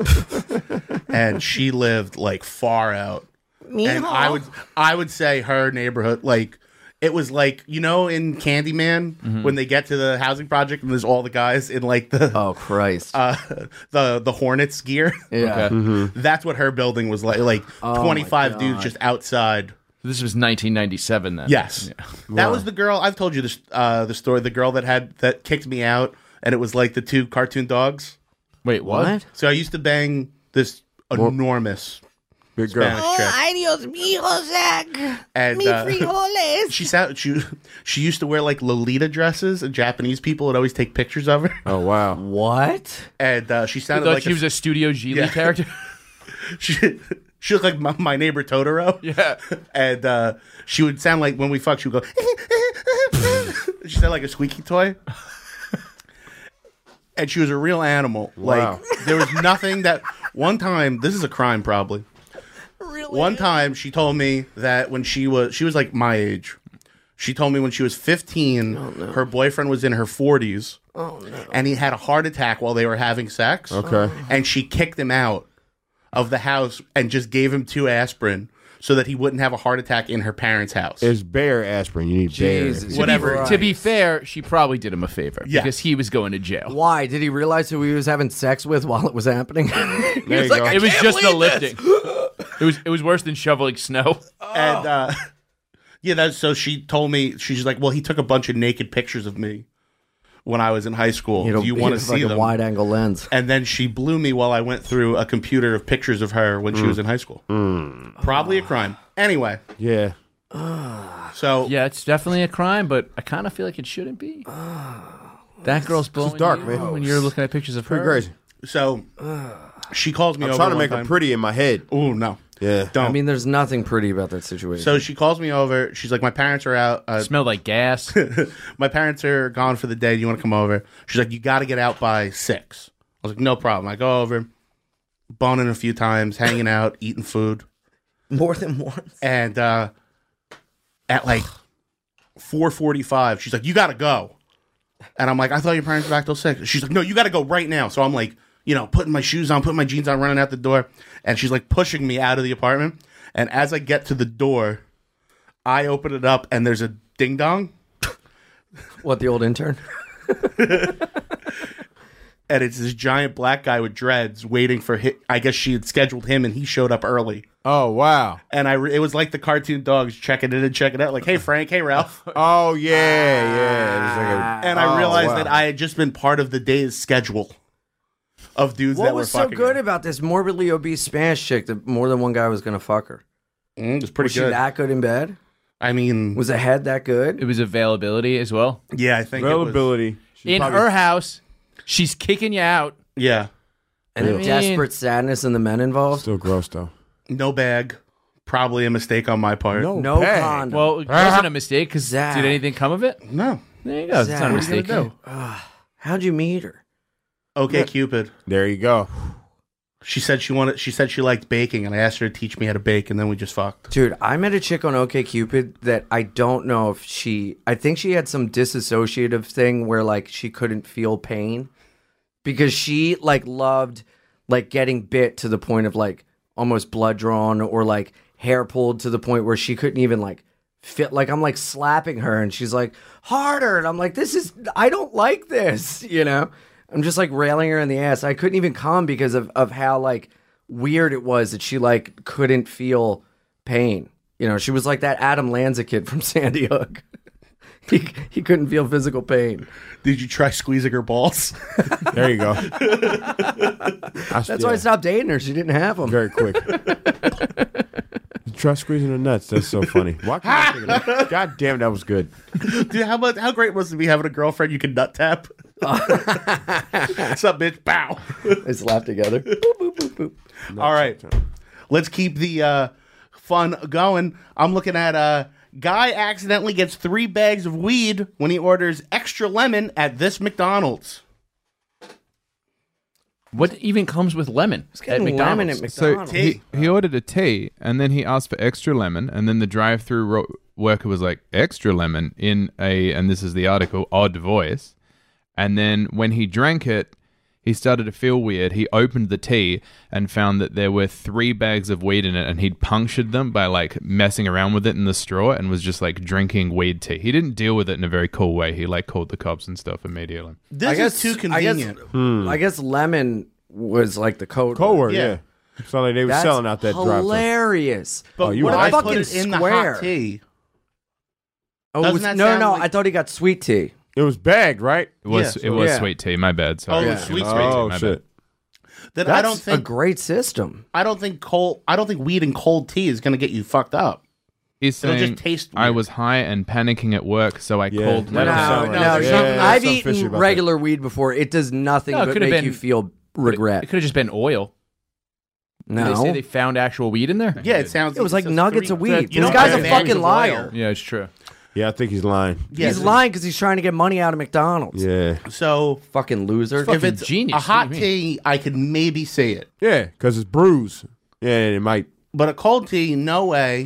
and she lived like far out. And I would I would say her neighborhood, like it was like, you know, in Candyman when they get to the housing project and there's all the guys in like the Oh Christ! uh, the the Hornets gear. yeah. That's what her building was like. Like Oh, my twenty-five God. dudes just outside. This was nineteen ninety-seven then. Yes, that was the girl. I've told you this uh, the story. The girl that had that kicked me out, and it was like the two cartoon dogs. Wait, what? What? So I used to bang this enormous Big girl. Spanish chick. Adios, mijo, Zach. And Mi uh, frijoles. she sat, she she used to wear like Lolita dresses, and Japanese people would always take pictures of her. Oh wow. What? And uh, she I sounded thought like she was a Studio Ghibli Yeah. character. she she looked like my, my neighbor Totoro. Yeah. And uh, she would sound like when we fucked, she would go. She sounded like a squeaky toy. And she was a real animal. Wow. Like there was nothing that. One time, this is a crime probably. Really? One time, she told me that when she was she was like my age. She told me when she was fifteen, her boyfriend was in her forties. Oh, no. And he had a heart attack while they were having sex. Okay. And she kicked him out of the house and just gave him two aspirin so that he wouldn't have a heart attack in her parents' house. It's Bayer asprin. You need Jesus. Bayer. Whatever. Christ. To be fair, she probably did him a favor Yeah. because he was going to jail. Why? Did he realize who he was having sex with while it was happening? He There was you like, go. I It was can't just the believe lifting. this. It was it was worse than shoveling snow. And uh, yeah, that's so she told me, she's like, well, he took a bunch of naked pictures of me when I was in high school. You know, Do you want to it's see like them? a wide angle lens. And then she blew me while I went through a computer of pictures of her when she was in high school. Probably a crime. Anyway, Yeah. so Yeah, it's definitely a crime, but I kind of feel like it shouldn't be. That girl's blowing dark, you man. when you're looking at pictures of Pretty her. crazy. so she calls me I'm over trying to one make her time. pretty in my head. Oh no, Yeah. don't. I mean, there's nothing pretty about that situation. so she calls me over. She's like, my parents are out. Uh, Smelled like gas. my parents are gone for the day. You want to come over? She's like, you got to get out by six. I was like, no problem. I go over, boning a few times, hanging out, eating food. More than once. And uh, at like four forty-five, she's like, you got to go. And I'm like, I thought your parents were back till six. She's like, no, you got to go right now. So I'm like, you know, putting my shoes on, putting my jeans on, running out the door. And she's like pushing me out of the apartment. And as I get to the door, I open it up and there's a ding dong. What, the old intern? And it's this giant black guy with dreads waiting for him. I guess she had scheduled him and he showed up early. Oh wow. And I re- it was like the cartoon dogs checking in and checking out. Like, hey, Frank. Hey, Ralph. Oh yeah, yeah. It was like a- And I Oh, realized wow. that I had just been part of the day's schedule of dudes What that was were so fucking good her. about this morbidly obese Spanish chick that more than one guy was going to fuck her? Mm, it was pretty Was she good. that good in bed? I mean, Was the head that good? It was availability as well. yeah, I think it was, availability. She's In probably- her house, she's kicking you out. yeah, And the I mean- desperate sadness and the men involved? Still gross though. no bag. Probably a mistake on my part. No. No bag. condom. Well, it wasn't a mistake because Zach. did anything come of it? No. There you go. It's Zach, not a what are you mistake. gonna do? How'd you meet her? Okay, Cupid. There you go. She said she wanted. She said she liked baking, and I asked her to teach me how to bake, and then we just fucked. Dude, I met a chick on OkCupid that I don't know if she... I think she had some disassociative thing where, like, she couldn't feel pain. Because she, like, loved, like, getting bit to the point of, like, almost blood drawn or, like, hair pulled to the point where she couldn't even, like, fit. Like, I'm, like, slapping her, and she's like, harder. And I'm like, this is... I don't like this, you know? I'm just, like, railing her in the ass. I couldn't even come because of, of how, like, weird it was that she, like, couldn't feel pain. You know, she was like that Adam Lanza kid from Sandy Hook. he, he couldn't feel physical pain. Did you try squeezing her balls? There you go. That's why I stopped dating her. She didn't have them. Very quick. Try squeezing her nuts. That's so funny. Why can't I think of that? God damn, that was good. Dude, how much? How great was it to be having a girlfriend you can nut tap? What's up, bitch? Bow. They slapped together. Boop, boop, boop, boop. All right, let's keep the uh, fun going. I'm looking at uh, guy accidentally gets three bags of weed when he orders extra lemon at this McDonald's. What even comes with lemon at getting McDonald's? lemon at So McDonald's. he, he ordered a tea, and then he asked for extra lemon, and then the drive-through ro- worker was like, extra lemon in a, and this is the article, odd voice. And then when he drank it, he started to feel weird. He opened the tea and found that there were three bags of weed in it, and he'd punctured them by like messing around with it in the straw and was just like drinking weed tea. He didn't deal with it in a very cool way. He like called the cops and stuff immediately. This I guess is too I guess, convenient. I guess lemon was like the code. Cold word. word, Yeah. yeah. Sounded like they were That's selling out that drive-thru. hilarious. But Oh, you what were- I What a put it fucking in the square. hot tea. Oh, Doesn't was, that no, no, sound no. like- I thought he got sweet tea. It was bagged, right? It was Yeah, it was yeah. sweet tea. My bad. Sorry. Oh, It was sweet sweet tea. tea. Oh My shit. bad. then That's I don't think a great system. I don't think cold. I don't think weed and cold tea is going to get you fucked up. He's It'll saying just taste I weird. was high and panicking at work, so I Yeah, called. that No, don't no, sound no. right. there's Yeah, something- yeah, I've something fishy eaten about that. regular weed before. It does nothing No, it but could've make been- you feel regret. It could have just been oil. No, Did they say they found actual weed in there? Yeah, it sounds. it was like it's nuggets three- of weed. You This don't guy's buy a bags fucking of liar. oil. Yeah, it's true. Yeah, I think he's lying. Yeah, He's so- lying because he's trying to get money out of McDonald's. Yeah. So Fucking loser. if fucking it's genius. a What hot do you mean? tea, I could maybe see it. Yeah, because it's bruised. Yeah, and it might. But a cold tea, no way.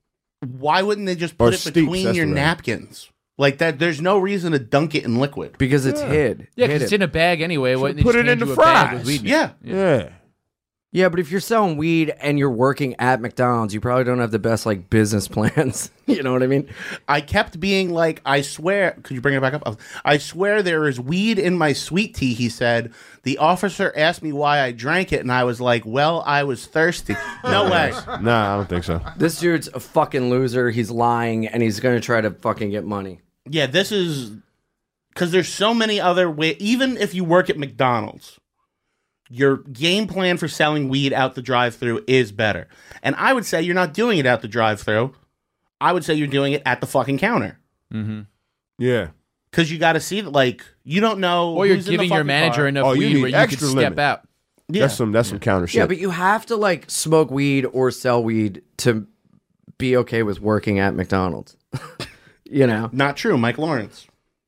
Why wouldn't they just Or put it steeps, between that's your the right. napkins? Like that, there's no reason to dunk it in liquid. Because it's hid. Yeah, Hid because it's it. in a bag anyway. Why didn't they put just it hand in you the a bag fries. with weed in it? Yeah. Yeah. Yeah, but if you're selling weed and you're working at McDonald's, you probably don't have the best like business plans. You know what I mean? I kept being like, I swear. Could you bring it back up? I swear there is weed in my sweet tea. He said. The officer asked me why I drank it, and I was like, "Well, I was thirsty." No way. Nah, I don't think so. This dude's a fucking loser. He's lying and he's going to try to fucking get money. Yeah, this is because there's so many other ways. Even if you work at McDonald's, your game plan for selling weed out the drive-thru is better. And I would say you're not doing it out the drive-thru. I would say you're doing it at the fucking counter. Mm-hmm. Yeah. Because you got to see that, like, you don't know. Or you're who's in the giving your fucking manager car. enough Oh, you weed need where you can extra step limit. out. Yeah. That's some that's some counter shit. Yeah, but you have to like smoke weed or sell weed to be okay with working at McDonald's. You know? Not true, Mike Lawrence.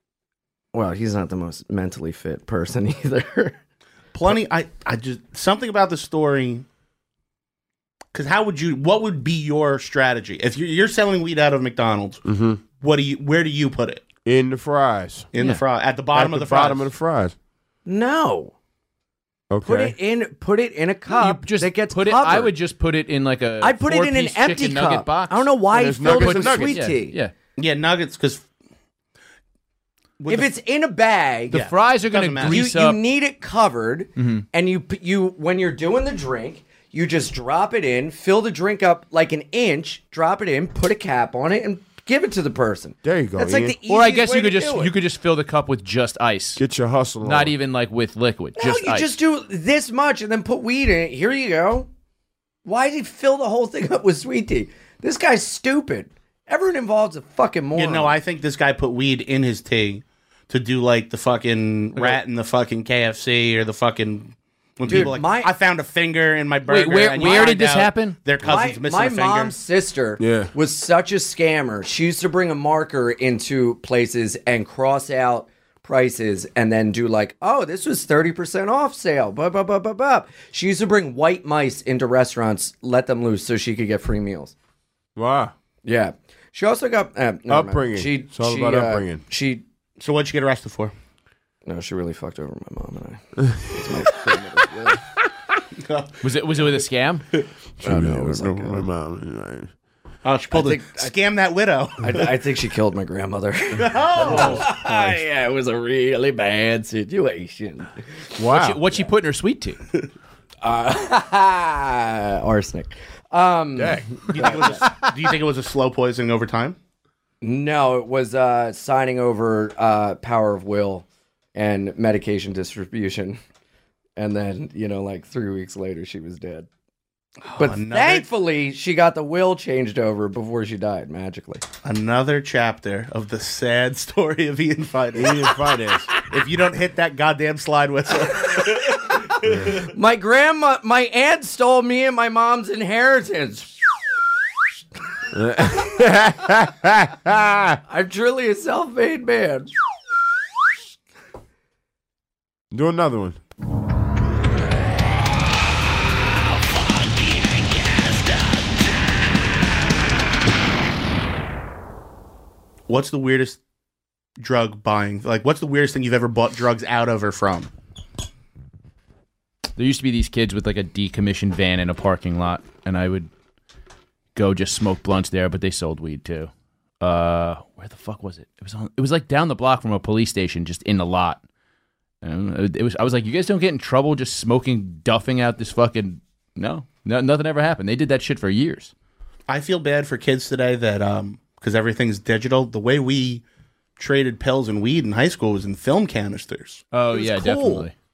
Well, he's not the most mentally fit person either. Plenty. I, I just something about the story. Because how would you? What would be your strategy if you're, you're selling weed out of McDonald's? Mm-hmm. What do you? Where do you put it? In the fries. In the fry at the bottom At of the the fries. bottom of the fries. No. Okay. Put it in put it in a cup You just that gets put it. covered. I would just put it in like a. I'd put it in an four-piece empty chicken nugget cup. box. I don't know why And he there's filled it nuggets with and sweet nuggets. tea. Yeah. Yeah, nuggets. Because If it's in a bag, The fries are going Doesn't to matter. you, grease you up. need it covered, Mhm. and you p- you when you're doing the drink, you just drop it in, fill the drink up like an inch, drop it in, put a cap on it, and give it to the person. There you go. That's like Ian. the easiest Or I guess way you could to just do it. you could just fill the cup with just ice. Get your hustle on. Not even like with liquid. No, just you ice. just do this much and then put weed in it. Here you go. Why did he fill the whole thing up with sweet tea? This guy's stupid. Everyone involved's a fucking moron. you know, I think this guy put weed in his tea to do like the fucking rat in the fucking K F C or the fucking. When Dude, people like, my- I found a finger in my burger. where- and you where find did this out happen? Their cousin's my, missing my a finger. mom's sister Yeah. was such a scammer. She used to bring a marker into places and cross out prices and then do like, oh, this was thirty percent off sale. Blah, blah, blah, blah, blah. She used to bring white mice into restaurants, let them loose so she could get free meals. Wow. Yeah. She also got uh, never mind. Upbringing. She, It's all she, about uh, upbringing. She So what'd you get arrested for? no, she really fucked over my mom and I. It's my grandmother's will. Was it was it with a scam? Oh, no, it was like, my uh, mom. Oh, she pulled I a think- scam that widow. I, I think she killed my grandmother. Oh, Yeah, it was a really bad situation. Wow. What'd she, what'd she put in her sweet tea? Uh, arsenic. Um, Dang. Do you think it was a, do you think it was a slow poisoning over time? No, it was uh, signing over uh, power of will and medication distribution. And then, you know, like three weeks later, she was dead. But another- thankfully, she got the will changed over before she died magically. Another chapter of the sad story of Ian Finance. Ian Finance. If you don't hit that goddamn slide whistle. My grandma, my aunt stole me and my mom's inheritance. I'm truly a self-made man. Do another one. What's the weirdest drug buying? Like, what's the weirdest thing you've ever bought drugs out of or from? There used to be these kids with like a decommissioned van in a parking lot, and I would go just smoke blunts there, but they sold weed too. Uh, where the fuck was it? It was on. It was like down the block from a police station, just in the lot. And it was. I was like, you guys don't get in trouble just smoking, duffing out this fucking. No, no, nothing ever happened. They did that shit for years. I feel bad for kids today that, um, because everything's digital. The way we traded pills and weed in high school was in film canisters. Oh It was yeah, cool. definitely.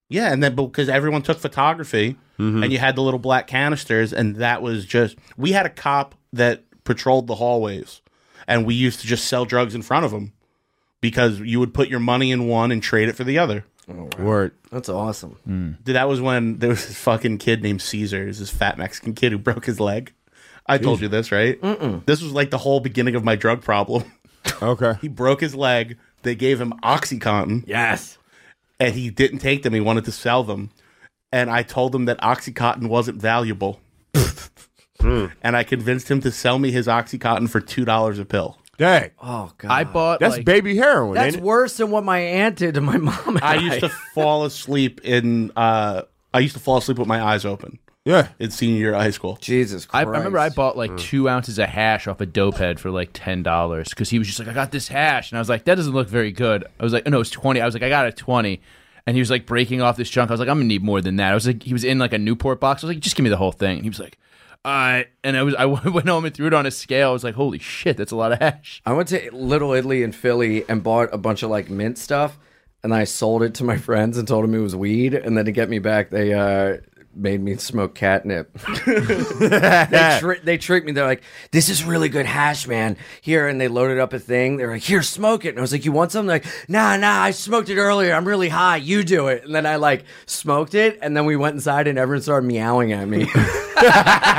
Yeah, and then because everyone took photography, Mm-hmm. and you had the little black canisters, and that was just. We had a cop that patrolled the hallways, and we used to just sell drugs in front of him because you would put your money in one and trade it for the other. Oh, wow. Word. That's awesome. Mm. Dude, that was when there was this fucking kid named Caesar, this fat Mexican kid who broke his leg. I told you this, right? Mm-mm. This was like the whole beginning of my drug problem. Okay. He broke his leg. They gave him OxyContin. Yes. And he didn't take them. He wanted to sell them. And I told him that OxyContin wasn't valuable. mm. And I convinced him to sell me his OxyContin for two dollars a pill. Dang. Oh, God. I bought That's like, baby heroin, That's ain't it? worse than what my aunt did to my mom. And I used to fall asleep in. Uh, I used to fall asleep with my eyes open. Yeah. In senior year of high school. Jesus I, Christ. I remember I bought like two ounces of hash off a dope head for like ten dollars because he was just like, I got this hash. And I was like, that doesn't look very good. I was like, oh, no, it's twenty. I was like, I got a twenty. And he was like breaking off this chunk. I was like, I'm going to need more than that. I was like, he was in like a Newport box. I was like, just give me the whole thing. And he was like, all right. And I was, I went home and threw it on a scale. I was like, holy shit, that's a lot of hash. I went to Little Italy in Philly and bought a bunch of like mint stuff. And I sold it to my friends and told them it was weed. And then to get me back, they uh, made me smoke catnip. they, tri- they tricked me. They're like, this is really good hash, man. Here. And they loaded up a thing. They're like, here, smoke it. And I was like, you want something? They're like, nah, nah, I smoked it earlier. I'm really high. You do it. And then I like smoked it. And then we went inside and everyone started meowing at me. Did it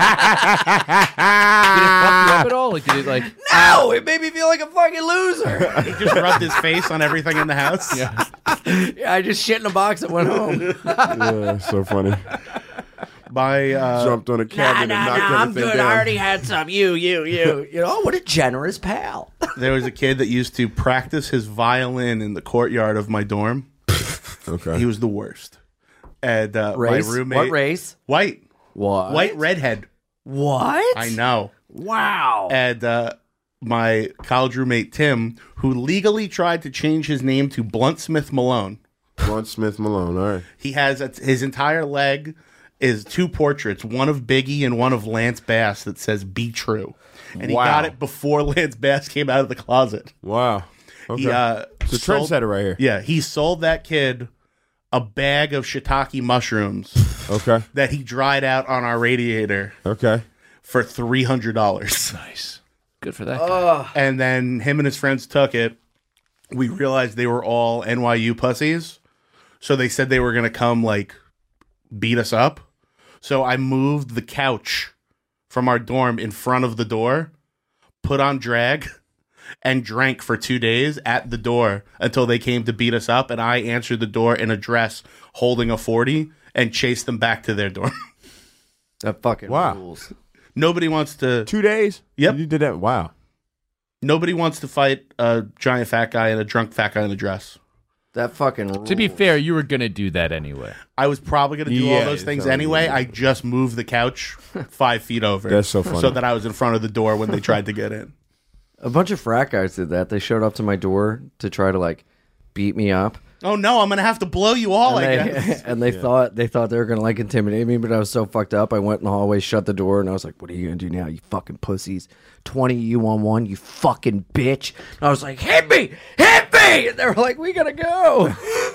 fuck you up at all? Like, did it like? No, it made me feel like a fucking loser. He just rubbed his face on everything in the house. Yeah. Yeah, I just shit in a box and went home. Yeah, so funny. My uh, Jumped on a cabinet and knocked I'm everything good. down. I already had some. You, you, you. You know, what a generous pal. There was a kid that used to practice his violin in the courtyard of my dorm. Okay. He was the worst. And uh, Race? my roommate, What race? white, What? white redhead. What? I know. Wow. And uh, my college roommate Tim, who legally tried to change his name to Blunt Smith Malone. Blunt Smith Malone, all right. He has a, his entire leg is two portraits, one of Biggie and one of Lance Bass that says "Be True," and Wow. he got it before Lance Bass came out of the closet. Wow. Okay. He, uh, it's a sold- trendsetter right here. Yeah, he sold that kid a bag of shiitake mushrooms Okay. that he dried out on our radiator Okay. for three hundred dollars. Nice. Good for that guy. And then him and his friends took it. We realized they were all N Y U pussies, so they said they were going to come like beat us up. So I moved the couch from our dorm in front of the door, put on drag, and drank for two days at the door until they came to beat us up. And I answered the door in a dress holding a forty and chased them back to their dorm. That fucking Wow. rules. Nobody wants to. Two days? Yep. You did that? Wow. Nobody wants to fight a giant fat guy and a drunk fat guy in a dress. That fucking rules. To be fair, you were gonna do that anyway. I was probably going to do Yeah, all those you things totally anyway. did. I just moved the couch five feet over. That's so funny. So that I was in front of the door when they tried to get in. A bunch of frat guys did that. They showed up to my door to try to like beat me up. Oh no, I'm going to have to blow you all, and I they, guess. and they thought they thought they were gonna like intimidate me, but I was so fucked up. I went in the hallway, shut the door, and I was like, "What are you gonna do now, you fucking pussies? Twenty you on one, you fucking bitch!" And I was like, "Hit me, hit me!" And they were like, "We gotta go."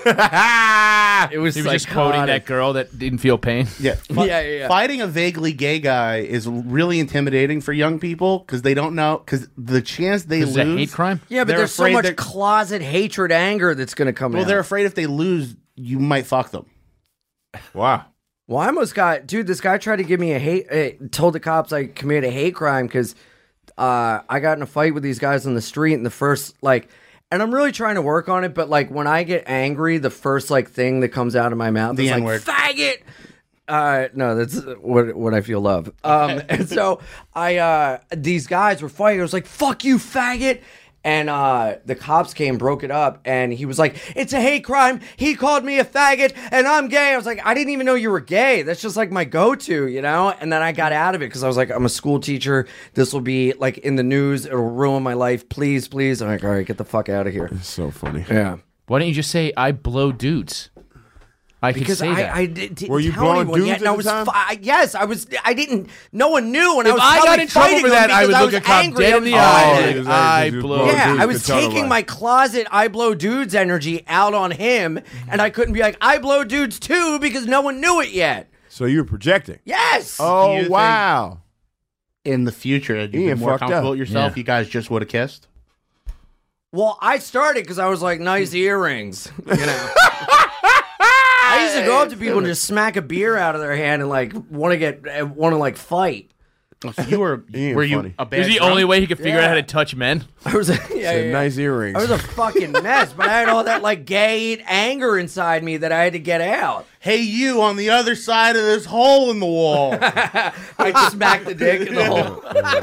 It was He was just quoting psychotic. that girl that didn't feel pain. Yeah. Yeah, yeah, yeah. Fighting a vaguely gay guy is really intimidating for young people because they don't know, because the chance they Is lose. it a hate crime? Yeah, but They're there's so afraid much they're- closet hatred, anger that's gonna come Well, out. they're afraid if they lose, you might fuck them. Wow. Well, I almost got, dude, this guy tried to give me a hate, uh, told the cops I committed a hate crime because uh, I got in a fight with these guys on the street and the first, like, and I'm really trying to work on it, but like when I get angry, the first like thing that comes out of my mouth The is N-word. like, faggot! Uh, no, that's what what I feel love. Um, and so I, uh, these guys were fighting. I was like, fuck you, faggot! And uh, the cops came, broke it up, and he was like, it's a hate crime. He called me a faggot, and I'm gay. I was like, I didn't even know you were gay. That's just like my go-to, you know? And then I got out of it because I was like, I'm a school teacher. This will be like in the news. It'll ruin my life. Please, please. I'm like, all right, get the fuck out of here. It's so funny. Yeah. Why don't you just say I blow dudes? I can because say I, that. I did, didn't Were you tell blowing anyone dudes yet. And I at the was time? fi- yes, I was. I didn't. No one knew, and I If was I got probably in trouble fighting for them that, I because would look a was cop angry. dead I in the was eye. mad. Oh, I he was blow. blowing Yeah, dudes I could was tell taking why. my closet I blow dudes energy out on him, and I couldn't be like I blow dudes too because no one knew it yet. So you were projecting. Yes. Do Oh, you think- wow. In the future, had you He been ain't more fucked comfortable up. with yourself, Yeah. you guys just would have kissed? Well, I started because I was like, nice earrings, you know. I used to go up to people and just smack a beer out of their hand and like want to get want to like fight. So you were He ain't were you funny. a It bad was the drunk? only way he could figure out Yeah. how to touch men. I was, yeah, Said yeah, yeah. nice earrings. I was a fucking mess, but I had all that like gay anger inside me that I had to get out. Hey, you on the other side of this hole in the wall. I smacked the dick in the hole.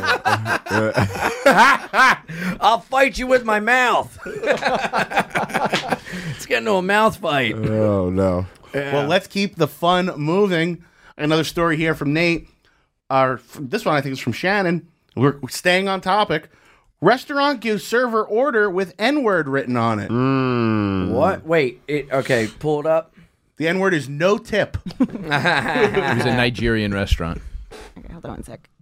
I'll fight you with my mouth. It's getting to a mouth fight. Oh, no. Well, let's keep the fun moving. Another story here from Nate. Our this one I think is from Shannon. We're, we're staying on topic. Restaurant gives server order with N-word written on it. What? Wait. It, okay, pull it up. The N-word is no tip. It was a Nigerian restaurant. Okay, hold on one sec.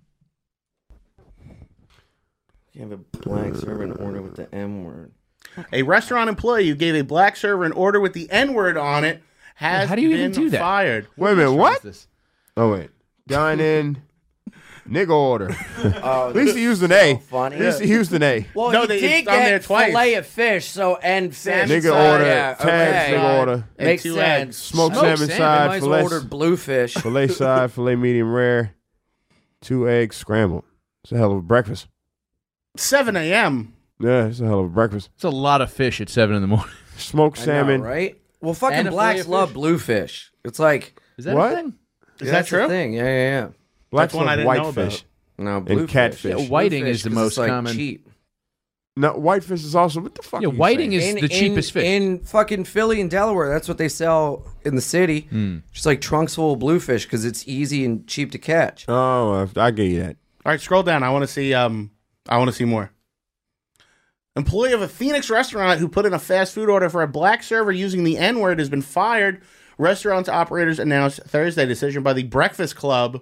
You have a blank servant order with the M word. A restaurant employee who gave a black server an order with the N-word on it has How do you been even do that? fired. Wait a minute, what? This? Oh, wait. Dine in, nigga order. Oh, At least he used an A. funny. At least he used an A. Well, No, he they- did it's on get there twice. fillet of fish, so and fish. Nigga side, order, yeah, tabs, okay. nigga order. And Makes two sense. eggs. Smoked Smoked salmon salmon. side, Might as well filet, order bluefish. filet side, filet medium rare, two eggs scrambled. It's a hell of a breakfast. seven a.m. Yeah, it's a hell of a breakfast. It's a lot of fish at seven in the morning. Smoked I know, salmon. right? Well, fucking And a blacks fillet of love fish. bluefish. It's like Is that What? a thing? Is yeah, that that's the true? thing. Yeah, yeah, yeah. Blacks That's one I love didn't know whitefish. No, bluefish. catfish. Yeah, whiting Bluefish, is the 'cause most it's, like, common. cheap. No, whitefish is also. What the fuck? Yeah, are you whiting saying? is the cheapest fish. In fucking Philly and Delaware, that's what they sell in the city. Hmm. Just like trunks full of bluefish because it's easy and cheap to catch. Oh, I, I get you that. All right, scroll down. I want to see. Um, I want to see more. Employee of a Phoenix restaurant who put in a fast food order for a black server using the N-word has been fired. Restaurant operators announced Thursday decision by the Breakfast Club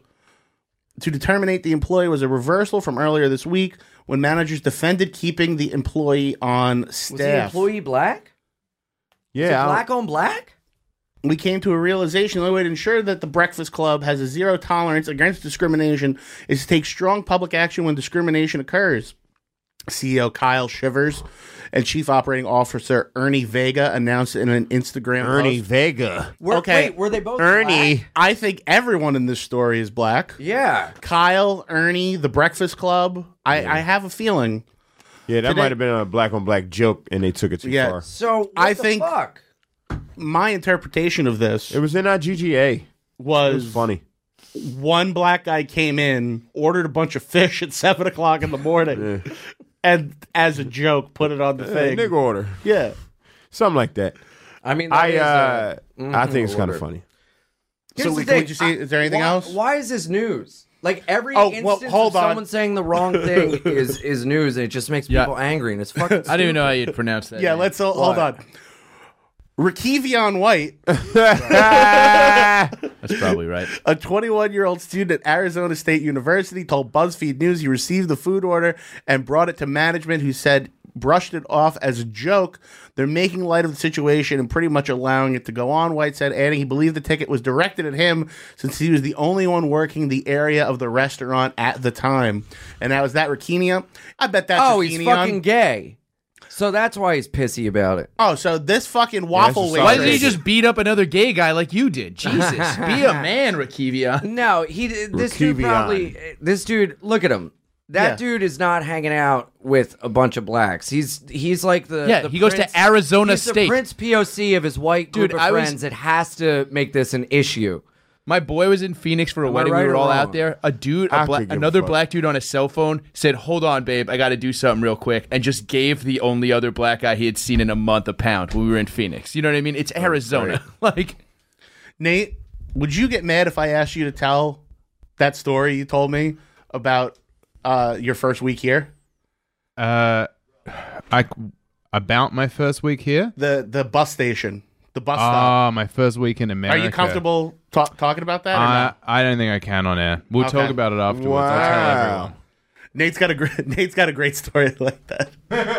to terminate the employee was a reversal from earlier this week when managers defended keeping the employee on Was the staff. employee black? Yeah, Is it I don't- black on black? We came to a realization the only way to ensure that the Breakfast Club has a zero tolerance against discrimination is to take strong public action when discrimination occurs. C E O Kyle Shivers and Chief Operating Officer Ernie Vega announced in an Instagram Ernie post. Vega. Were, Okay. Wait, were they both Ernie. black? I think everyone in this story is black. Yeah. Kyle, Ernie, the Breakfast Club. I, I have a feeling. Yeah, that Today- might have been a black on black joke, and they took it too Yeah. far. So what I the think- fuck? My interpretation of this It was in our G G A. It was, was funny. one black guy came in, ordered a bunch of fish at seven o'clock in the morning, and as a joke, put it on the Hey, thing. nigga order. Yeah. Something like that. I mean, that I is, uh, uh, I think it's kind order. of funny. Here's So the we- thing, would you see- is there anything why, else? Why is this news? Like every Oh, instance well, hold of on. someone saying the wrong thing is is news, and it just makes Yeah. people angry, and it's fucking. I don't even know how you'd pronounce that. Yeah, name. let's uh, hold on. Rakevion White, That's probably right. a twenty-one-year-old student at Arizona State University, told BuzzFeed News he received the food order and brought it to management, who said brushed it off as a joke. They're making light of the situation and pretty much allowing it to go on, White said, adding he believed the ticket was directed at him since he was the only one working the area of the restaurant at the time. And now, is that Rakenia? I bet that's Oh, he's Rakenion. fucking gay. So that's why he's pissy about it. Oh, so this fucking waffle just waitress. Why didn't he just beat up another gay guy like you did? Jesus, be a man, Rakivia. No, he. This dude Rakevion. probably. This dude. Look at him. That Yeah. dude is not hanging out with a bunch of blacks. He's he's like the Yeah, the he goes to Prince- Arizona he's the State. Prince P O C of his white group Dude, of I was- friends. It has to make this an issue. My boy was in Phoenix for a Am I wedding. right we were or all wrong? out there. A dude, I a bla- could give a another fuck. black dude on a cell phone said, "Hold on, babe, I got to do something real quick," and just gave the only other black guy he had seen in a month a pound when we were in Phoenix. You know what I mean? It's Arizona. like, Nate, would you get mad if I asked you to tell that story you told me about uh, your first week here? Uh, I about my first week here. The the bus station, The bus stop. Oh, my first week in America. Are you comfortable ta- talking about that? Or I, not? I don't think I can on air. We'll Okay. talk about it afterwards. I'll tell Wow. everyone. Nate's got a great. Nate's got a great story like that.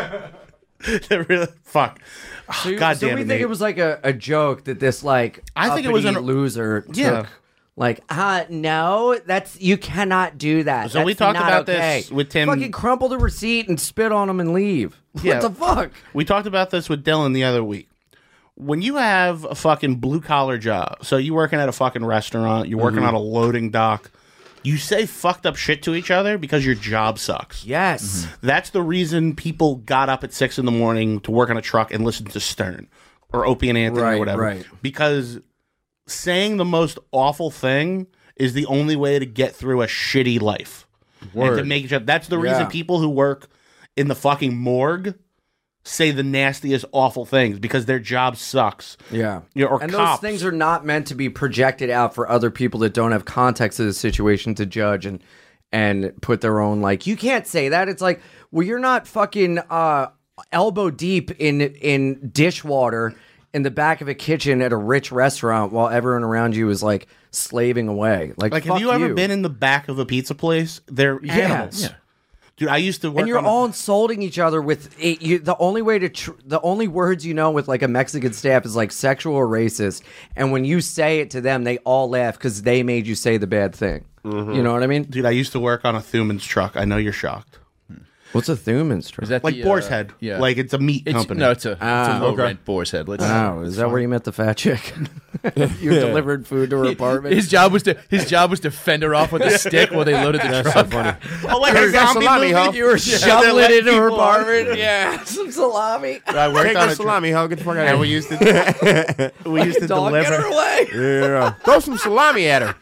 That really fuck. Oh, So, you- God so damn we it, think Nate. it was like a, a joke that this like I think it was uppity an- loser took. Yeah. Like, uh, no, that's you cannot do that. So we That's talked not about okay. this with Tim- Fucking crumple the receipt and spit on him and leave. Yeah. What the fuck? We talked about this with Dylan the other week. When you have a fucking blue collar job, so you're working at a fucking restaurant, you're working Mhm. on a loading dock, you say fucked up shit to each other because your job sucks. Yes. That's the reason people got up at six in the morning to work on a truck and listen to Stern or Opie and Anthony Right, or whatever. right. Because saying the most awful thing is the only way to get through a shitty life. And Word. to make each other. That's the reason Yeah. people who work in the fucking morgue say the nastiest, awful things because their job sucks. Yeah. You know, or and cops. those things are not meant to be projected out for other people that don't have context of the situation to judge and and put their own like you can't say that. It's like, well, you're not fucking uh elbow deep in in dishwater in the back of a kitchen at a rich restaurant while everyone around you is like slaving away. Like, Like, fuck have you ever been in the back of a pizza place? They're Yes. animals. Yeah. Dude, I used to work and you're on a- all insulting each other with it, you, the only way to tr- the only words you know with like a Mexican staff is like sexual or racist, and when you say it to them, they all laugh because they made you say the bad thing. You know what I mean? Dude, I used to work on a Thuman's truck. I know you're shocked. What's a Thuman's truck? Is that Like the, Boar's uh, Head. Yeah. Like it's a meat It's, company. no, it's a, it's Ah, a low okay. rent Boar's Head. Let's Oh, is that where you met the fat chick? You delivered food to her apartment. His job was to his job was to fend her off with a stick while they loaded the That's truck. so funny. Oh, like Hey, a got zombie salami, movie? huh? You were they're shoveling letting into her people on. apartment. Yeah, some salami. I worked Take on the a salami, hell. Get the fuck out and of we here. used to we used to Dog, get her deliver. away. Yeah. Throw some salami at her.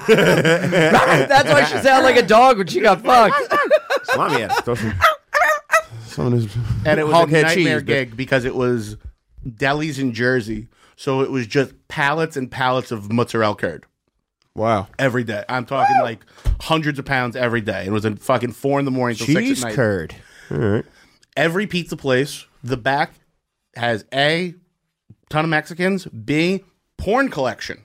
That's why she sounded like a dog when she got fucked. Salami at her. Throw some. Some of this And it was hog a head nightmare cheese, gig because it was delis in Jersey. So it was just pallets and pallets of mozzarella curd Wow. every day. I'm talking like hundreds of pounds every day. It was at fucking four in the morning till six Cheese at night. curd. All right. Every pizza place, the back has A, ton of Mexicans, B, porn collection.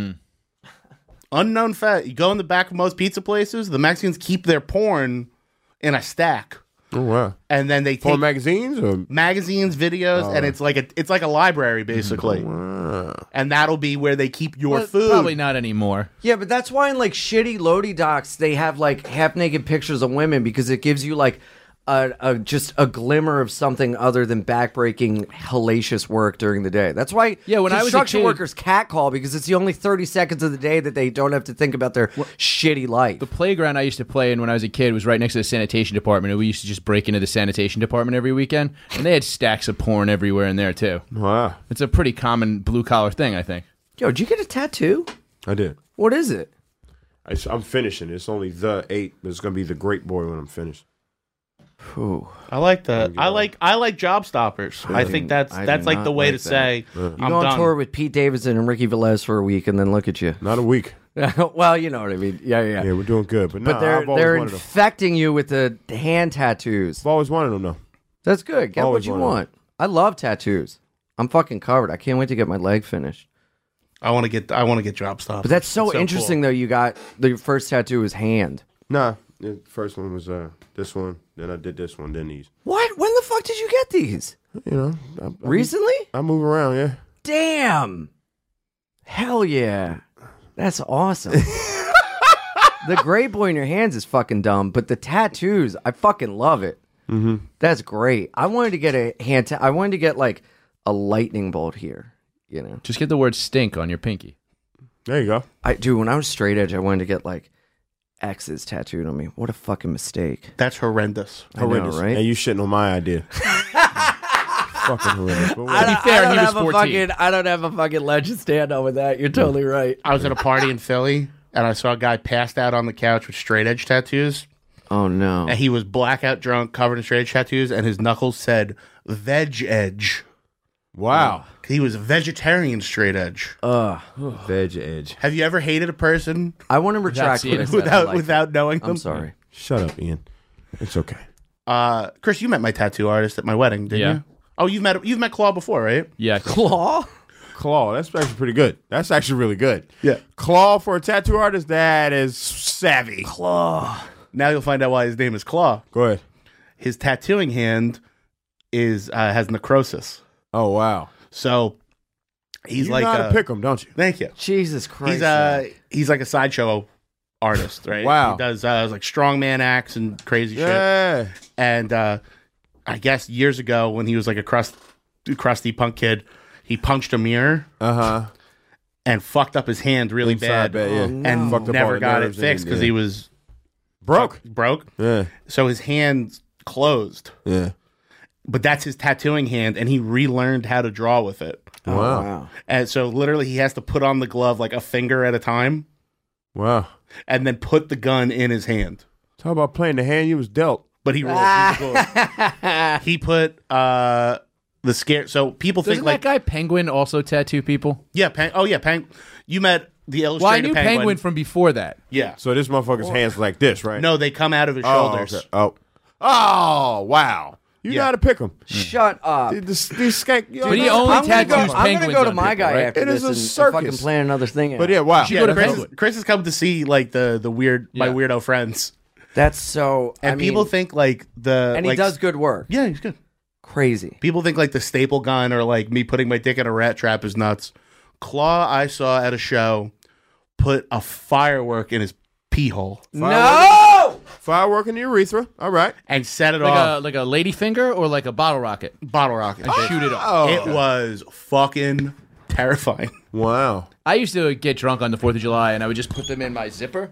Unknown fact. You go in the back of most pizza places, the Mexicans keep their porn in a stack. Oh wow. And then they For take magazines or magazines, videos, and it's like a it's like a library basically. And that'll be where they keep your Well, food. Probably not anymore. Yeah, but that's why in like shitty loadie docks they have like half naked pictures of women because it gives you like a, a just a glimmer of something other than backbreaking hellacious work during the day. That's why Yeah, when I was a construction kid- workers catcall because it's the only thirty seconds of the day that they don't have to think about their shitty life. The playground I used to play in when I was a kid was right next to the sanitation department, and we used to just break into the sanitation department every weekend, and they had stacks of porn everywhere in there too. wow. It's a pretty common blue collar thing, I think. Yo, did you get a tattoo? I did. What is it? I, am finishing. It's only the eight, but it's gonna be the great boy when I'm finished. Ooh. I like that. I like I like job stoppers. I think that's I do that's like not the way like to that. say You I'm go on done. tour with Pete Davidson and Ricky Velez for a week, and then look at you. Not a week. Well, you know what I mean. Yeah, yeah. Yeah, we're doing good, but, But nah, they're I've always they're wanted them. infecting you with the hand tattoos. I've always wanted them though. That's good. Get Always what you wanted want. I love tattoos. I'm fucking covered. I can't wait to get my leg finished. I want to get I want to get job stoppers. But that's so, It's interesting, cool. though. You got the first tattoo is hand. Nah, the first one was uh this one, then I did this one, then these. What? When the fuck did you get these? You know, I, I, Recently? I move around. Yeah. Damn. Hell yeah. That's awesome. The gray boy in your hands is fucking dumb, but the tattoos, I fucking love it. Mm-hmm. That's great. I wanted to get a hand. Ta- I wanted to get like a lightning bolt here. You know, Just get the word stink on your pinky. There you go. I dude. When I was straight edge, I wanted to get like X's tattooed on me. What a fucking mistake. That's horrendous. I know, Horrendous. right? And you shitting on my idea. Fucking horrendous. But I whatever. don't, fair, I don't he was have a fourteen. fucking. I don't have a fucking leg to stand on with that. You're totally right. I was at a party in Philly and I saw a guy passed out on the couch with straight edge tattoos. Oh no. And he was blackout drunk, covered in straight edge tattoos, and his knuckles said veg edge. Wow. He was a vegetarian straight edge. Ugh. Veg edge. Have you ever hated a person I want to retract seeing what I it. said. I without like without knowing them? I'm sorry. Shut up, Ian. It's okay. Uh, Chris, you met my tattoo artist at my wedding, didn't Yeah. you? Oh, you've met you've met Claw before, right? Yeah. Claw? Claw. That's actually pretty good. That's actually really good. Yeah. Claw for a tattoo artist, that is savvy. Claw. Now you'll find out why his name is Claw. Go ahead. His tattooing hand is uh, has necrosis. Oh, wow. So he's you like know how uh, to pick them, don't you? Thank you. Jesus Christ. He's uh he's like a sideshow artist, right? Wow. He does uh, like strongman acts and crazy Yeah. shit. And uh, I guess years ago when he was like a crust, crusty punk kid, he punched a mirror. Uh huh. And fucked up his hand really Inside bad, bad, yeah. Oh, no. and Fucked up all never the got it nerves in fixed it, because yeah. he was Broke. broke. Yeah. So his hand closed. Yeah. But that's his tattooing hand, and he relearned how to draw with it. Oh, Wow. wow. And so literally he has to put on the glove like a finger at a time Wow. and then put the gun in his hand. Talk about playing the hand you was dealt. But he rolled. He put uh, the scare. So people Doesn't think like, that guy Penguin also tattoo people? yeah, Peng- oh yeah, Peng- you met the illustrated Well, I knew penguin. Penguin. from before that. Yeah. So this motherfucker's hands like this, right? No, they come out of his Oh, shoulders. okay. Oh. Oh, wow. You Yeah. know how to pick them. Shut up. These, these skank, you But he know, only I'm gonna go, tattoos I'm gonna penguins go to on my people, guy right? after It this is a and, and circus. fucking plan another thing. But out. yeah, wow. You Yeah, go to Chris, Penguin. is, Chris has come to see like the the weird my Yeah. weirdo friends, That's so. and I mean, people think like the and like, he does good work. Yeah, he's good. Crazy. People think like the staple gun or like me putting my dick in a rat trap is nuts. Claw, I saw at a show, put a firework in his pee hole No. Firework in the urethra. All right. and set it Like off. a like a lady finger or like a bottle rocket. Bottle rocket. And shoot it off. Oh. It was fucking terrifying. Wow. I used to get drunk on the fourth of July and I would just put them in my zipper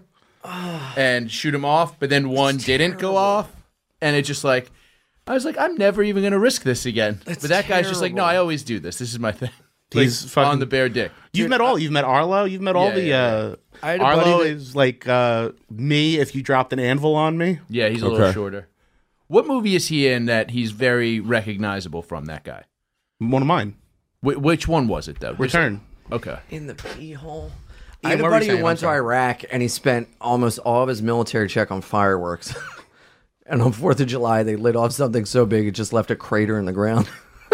and shoot them off, but then one didn't go off. And it just like, I was like, I'm never even going to risk this again. but that guy's just like, no, I always do this. This is my thing. He's Like, fucking- on the bare dick. You've met all. You've met Arlo. You've met all Yeah, the. yeah, uh, I had a buddy Arlo that- is like uh, me if you dropped an anvil on me. Yeah, he's a little Okay. shorter. What movie is he in that he's very recognizable from, that guy? One of mine. Wh- which one was it, though? Just- Return. Okay. In the pee hole. Ian, I had a what were you buddy who saying? went I'm to sorry. Iraq and he spent almost all of his military check on fireworks. And on fourth of July, they lit off something so big it just left a crater in the ground.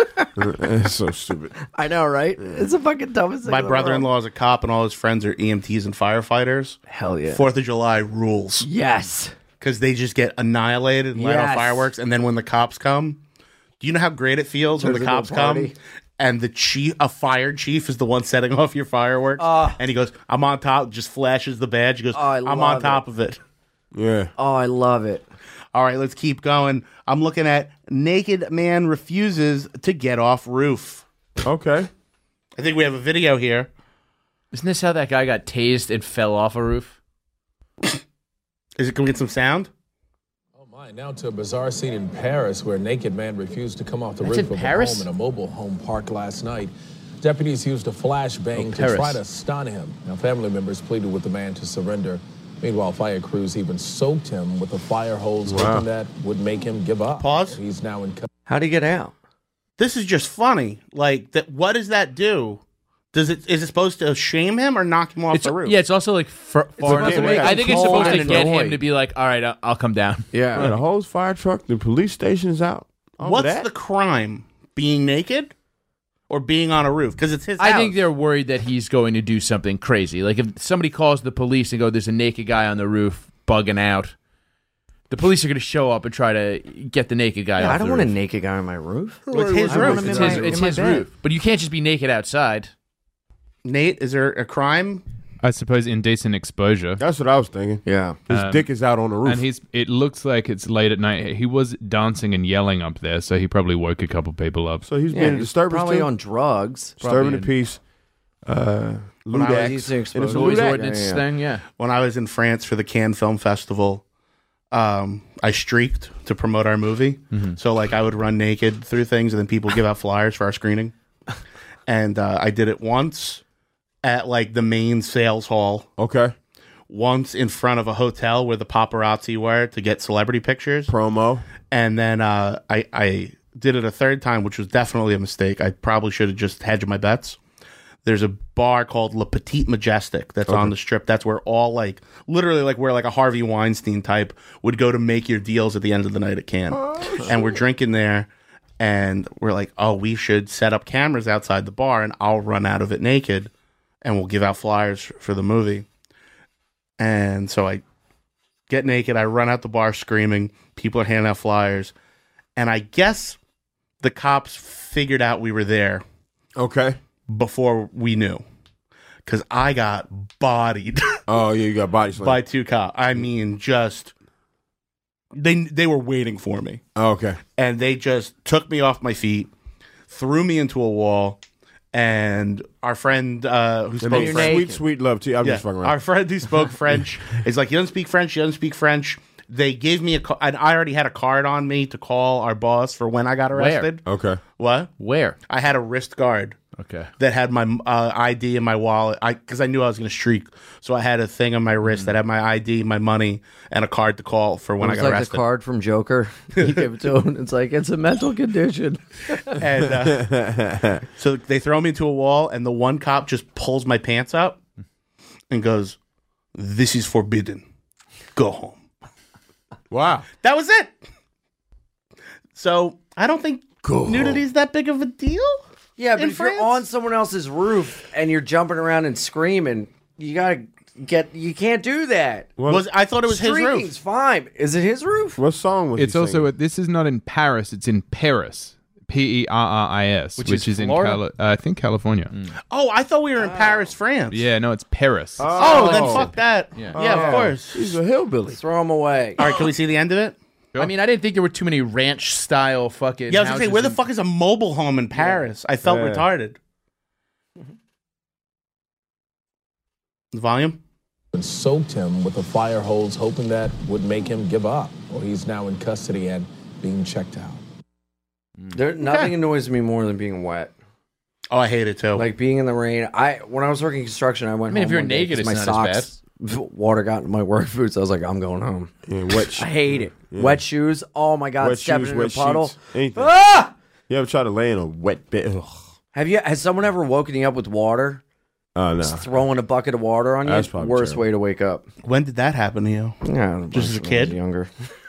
It's so stupid. I know, right? It's the fucking dumbest thing. My in the world. brother-in-law is a cop, and all his friends are E M Ts and firefighters. Hell yeah. Fourth of July rules Yes. because they just get annihilated and light off Yes. fireworks, and then when the cops come, do you know how great it feels when the Turns into a cops come? party. And the chief, a fire chief, is the one setting off your fireworks. Ah. and he goes, "I'm on top." Just flashes the badge. He goes, Oh, I "I'm on love top it. of it." Yeah. Oh, I love it. All right, let's keep going. I'm looking at naked man refuses to get off roof. Okay. I think we have a video here. Isn't this how that guy got tased and fell off a roof? Is it? Can we get some sound? Oh my! Now to a bizarre scene in Paris where a naked man refused to come off the That's roof in of Paris? a home in a mobile home park last night. Deputies used a flashbang Oh, to Paris. try to stun him. Now, family members pleaded with the man to surrender. Meanwhile, fire crews even soaked him with a fire hose, Wow. hoping that would make him give up. Pause. He's now in. cu- How'd he get out? This is just funny. Like, that. What does that do? Does it? Is it supposed to shame him or knock him off It's, the roof? yeah, it's also like far, far supposed enough to away. make I him think it's cold supposed to and get him annoyed. to be like, all right, I'll, I'll come down. Yeah, the hose, fire truck, the police station's out. All What's that? the crime? Being naked or being on a roof? Because it's his. I house. think they're worried that he's going to do something crazy. Like if somebody calls the police and go, "There's a naked guy on the roof bugging out," the police are going to show up and try to get the naked guy Yeah, off I don't the want a roof. naked guy on my roof. Well, it's his I want roof. him It's in his, my- it's in my his bed. roof, but you can't just be naked outside. Nate, is there a crime? I suppose indecent exposure. That's what I was thinking. Yeah. His Um, dick is out on the roof. And he's. It looks like it's late at night. He was dancing and yelling up there, so he probably woke a couple people up. so he's Yeah, being a he's disturbance probably too? on drugs. Disturbing the probably peace. Uh, When I was Ludax. using Innocent exposure. Noise Ludax. ordinance yeah, yeah. thing, yeah. When I was in France for the Cannes Film Festival, um, I streaked to promote our movie. So, like, I would run naked through things, and then people would give out flyers for our screening. And uh, I did it once at like the main sales hall, Okay. once in front of a hotel where the paparazzi were to get celebrity pictures, Promo. and then uh, I, I did it a third time, which was definitely a mistake. I probably should have just hedged my bets. There's a bar called Le Petit Majestic that's on the strip. That's where all like literally like where like a Harvey Weinstein type would go to make your deals at the end of the night at Cannes. And we're drinking there, And we're like, oh, we should set up cameras outside the bar, and I'll run out of it naked, and we'll give out flyers for the movie. And so I get naked. I run out the bar screaming. People are handing out flyers. And I guess the cops figured out we were there. Okay. Before we knew. Because I got bodied. Oh, yeah, you got body slammed. By two cops. I mean, just... They they were waiting for me. Oh, okay. And they just took me off my feet, threw me into a wall, and our friend uh, who They spoke make French... sweet, sweet love to you. I'm Yeah, just fucking around. our friend who spoke French is like, he doesn't speak French, he doesn't speak French. They gave me a ca- and I already had a card on me to call our boss for when I got arrested. Okay. What? Where? I had a wrist guard. Okay. That had my uh, I D and my wallet. I because I knew I was going to streak, so I had a thing on my wrist mm. that had my I D, my money, and a card to call for when it was I got like arrested. the card from Joker. He gave it to him. It's like, it's a mental condition. And uh, so they throw me into a wall, and the one cop just pulls my pants up and goes, "This is forbidden. Go home." Wow, that was it. So I don't think Go nudity is that big of a deal. Yeah, but in if France? you're on someone else's roof and you're jumping around and screaming, you gotta get. You can't do that. Was I thought it was his roof? Streaking's fine. Is it his roof? What song was It's he also singing? a, this is not in Paris. It's in Paris. P E R R I S, which, Which is, is in Florida? Cali- uh, I think California. Oh, I thought we were in Paris, France. Yeah, no, it's Paris. Oh, then fuck that. Yeah. Yeah, Oh. of course. He's a hillbilly. Throw him away. All right, can we see the end of it? I mean, I didn't think there were too many ranch style fucking. Yeah, I was gonna say, houses where the in- fuck is a mobile home in Paris? I felt Yeah. retarded. The volume? And soaked him with a fire hose, hoping that would make him give up. Well, he's now in custody and being checked out. There, nothing annoys me more than being wet. Oh, I hate it too. Like being in the rain. I when I was working construction, I went. I mean, if home you're one day naked, 'cause it's my not as socks, water got into my work boots. I was like, I'm going home. Yeah, wet sh- I hate it. Yeah. Wet shoes. Oh my god, Wet stepping shoes, in wet a puddle. sheets, anything. Ah! You ever try to lay in a wet bed? Ugh. Have you? Has someone ever woken you up with water? Oh, no. Just throwing a bucket of water on you. That's probably Worst terrible. way to wake up. When did that happen to you? Yeah, Just as a when I kid? was younger.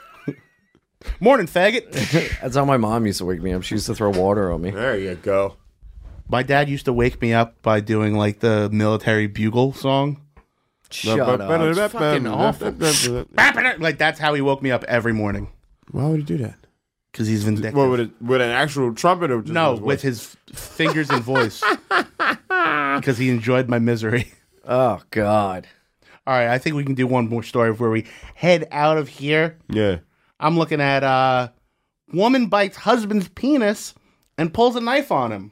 Morning, faggot. That's how my mom used to wake me up. She used to throw water on me. There you go. My dad used to wake me up by doing like the military bugle song. Shut up. It's fucking awful. Like that's how he woke me up every morning. Why would he do that? Because he's vindictive. What, with, it, with an actual trumpet or just no, his voice? with his f- fingers and voice. Because he enjoyed my misery. Oh God. All right, I think we can do one more story before we head out of here. Yeah. I'm looking at uh, woman bites husband's penis and pulls a knife on him.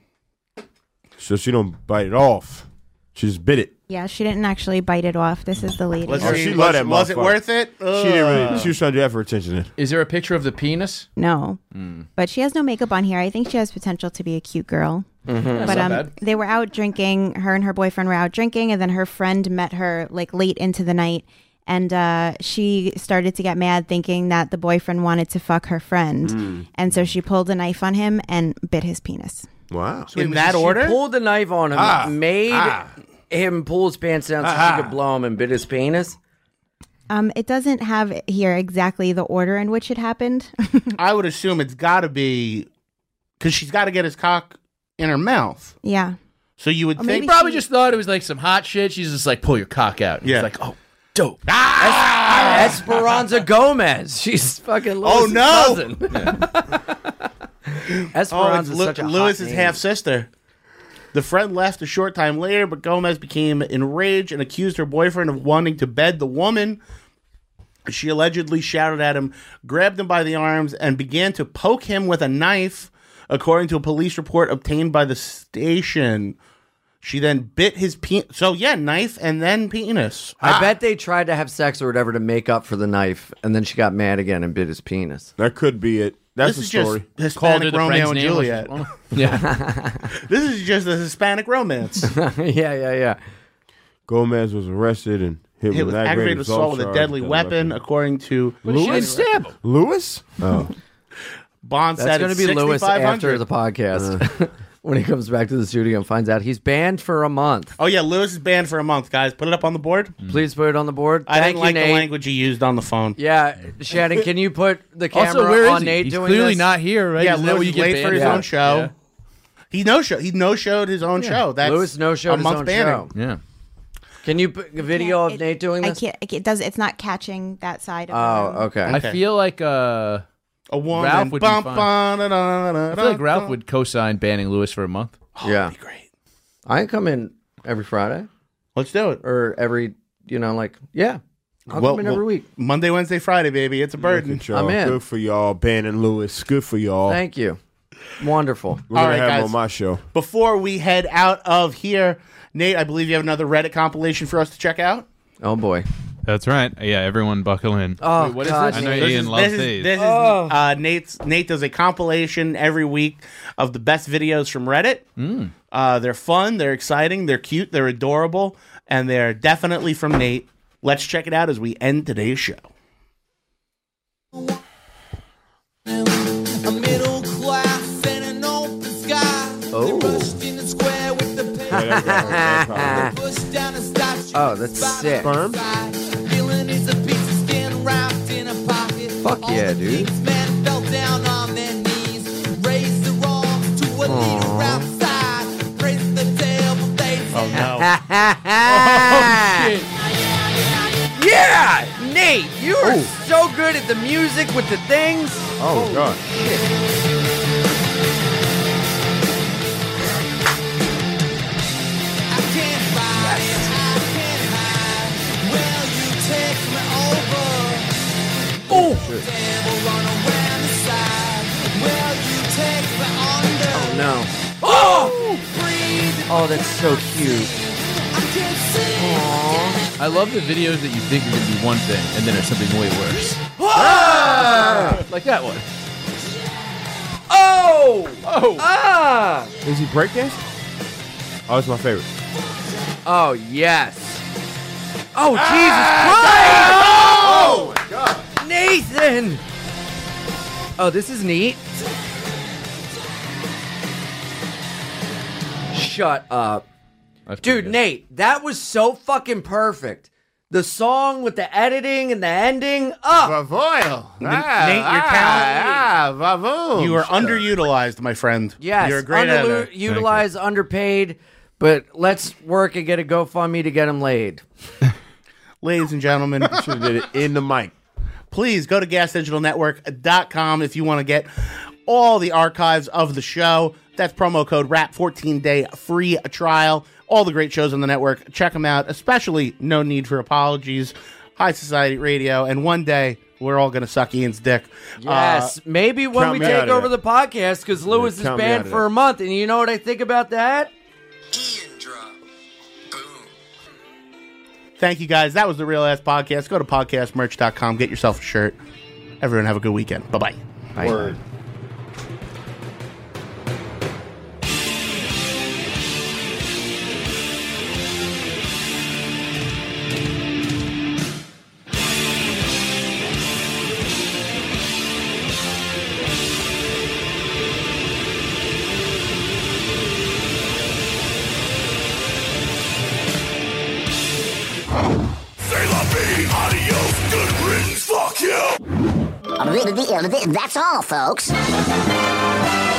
So she don't bite it off. She just bit it. Yeah, she didn't actually bite it off. This is the lady. Let's Oh, see, she was, loved that was it motherfucker. worth it? She didn't really. Ugh. She was trying to do that for attention. Then. Is there a picture of the penis? No, but she has no makeup on here. I think she has potential to be a cute girl. That's But not um, bad. they were out drinking. Her and her boyfriend were out drinking, and then her friend met her like late into the night, and uh, she started to get mad, thinking that the boyfriend wanted to fuck her friend, and so she pulled a knife on him and bit his penis. Wow. In that order? She pulled the knife on him, Ah. made Ah. him pull his pants down so Ah. she could blow him and bit his penis. Um, it doesn't have here exactly the order in which it happened. I would assume it's got to be because she's got to get his cock in her mouth. Yeah. So you would Or think maybe He probably she- just thought it was like some hot shit. She's just like, pull your cock out. And Yeah. He's like, oh, dope. Esperanza Gomez. She's fucking Lewis's Oh, no. cousin. Oh, it's Esperanza's Lu- such a hot Lewis's name. half sister. The friend left a short time later, but Gomez became enraged and accused her boyfriend of wanting to bed the woman. She allegedly shouted at him, grabbed him by the arms, and began to poke him with a knife, according to a police report obtained by the station. She then bit his penis. So, yeah, knife and then penis. I bet they tried to have sex or whatever to make up for the knife, and then she got mad again and bit his penis. That could be it. That's This the is story. just Called her Hispanic the Romeo friend's and name. Juliet. Yeah. This is just a Hispanic romance. yeah, yeah, yeah. Gomez was arrested and hit, Hit with with an aggravated assault with a charge, deadly deadly weapon, according to She didn't stab him. Lewis? Oh. bond That's set going at to be Lewis sixty-five after hundred. the podcast. when he comes back to the studio and finds out he's banned for a month. Oh yeah, Lewis is banned for a month, guys. Put it up on the board. Please put it on the board. I Thank didn't like you, the Nate. language he used on the phone. Yeah, Shannon, can you put the camera Also, where is on he? Nate He's doing clearly this? not here, right? Yeah, Isn't that Lewis what you is get late banned for his for? own show. Yeah. He no show. He no showed his own show. That's Lewis no-showed a his month own banning. show. Yeah. Can you put a video of It- Nate doing I this? can't. It does. It's not catching that side of Oh, the room. okay. I feel like uh, A woman. Ralph would be Bum, fine. bum, da, da, da, I feel like da, Ralph da. would co-sign banning Lewis for a month. yeah. Be great. I can come in every Friday Let's do it. or every, you know, like, yeah. I'll Well, come in every well, week. Monday, Wednesday, Friday, baby. It's a burden. Look at y'all. I'm in. Good for y'all. Banning Lewis. Good for y'all. Thank you. Wonderful. We're going All to right, have him guys. on my show. Before we head out of here, Nate, I believe you have another Reddit compilation for us to check out. Oh, boy. That's right. Yeah, everyone buckle in. Oh, Wait, what is God. this? I know Nate. Ian This loves is, these. this is Oh. uh, Nate's. Nate does a compilation every week of the best videos from Reddit. Mm. Uh, they're fun, they're exciting, they're cute, they're adorable, and they're definitely from Nate. Let's check it out as we end today's show. A middle class and an open sky. Oh. They rushed in the square with the Yeah, that's- that's- that's probably- push down a statue. Oh, that's by the sick. Sperm? side. Feeling is a piece of skin wrapped in a pocket. Fuck All yeah, the dude. king's men fell down on their knees. Raised their arms to a leader outside. Praised the devil they Oh no! Yeah! Nate, you are so good at the music with the things. Oh, God. I can't fight it, I can't hide. Will you take me over? Oh, Devil run around the side. Will you take me under? no. Oh! Breathe, Oh, that's so cute. I can't see. I love the videos that you think are going to be one thing, and then there's something way worse. Like that one. Oh! Oh! Ah! Is he breakdancing? Oh, it's my favorite. Oh, yes. Oh, Jesus Christ! Oh! Nathan! Oh, this is neat. Shut up. That's pretty Dude, good. Nate, that was so fucking perfect. The song with the editing and the ending. Oh! Vavoil. Nate, your talent. Ah, vavoom. You are underutilized, my friend. Yes, You're a great editor. underutilized, underpaid, but let's work and get a GoFundMe to get him laid. Ladies and gentlemen, Should have did it in the mic. please go to gas digital network dot com if you want to get all the archives of the show. That's promo code R A P, fourteen day free trial. All the great shows on the network. Check them out, especially No Need for Apologies, High Society Radio, and one day we're all going to suck Ian's dick. Yes, Uh, maybe when count we me take out of over that. the podcast, because Lewis Yeah, is count me out banned of for that. a month, and you know what I think about that? thank you guys. That was the Real Ass Podcast. Go to podcast merch dot com. Get yourself a shirt. Everyone have a good weekend. Bye-bye. Bye. Word. Say la vie, adios, good riddance, fuck you! That's all, folks.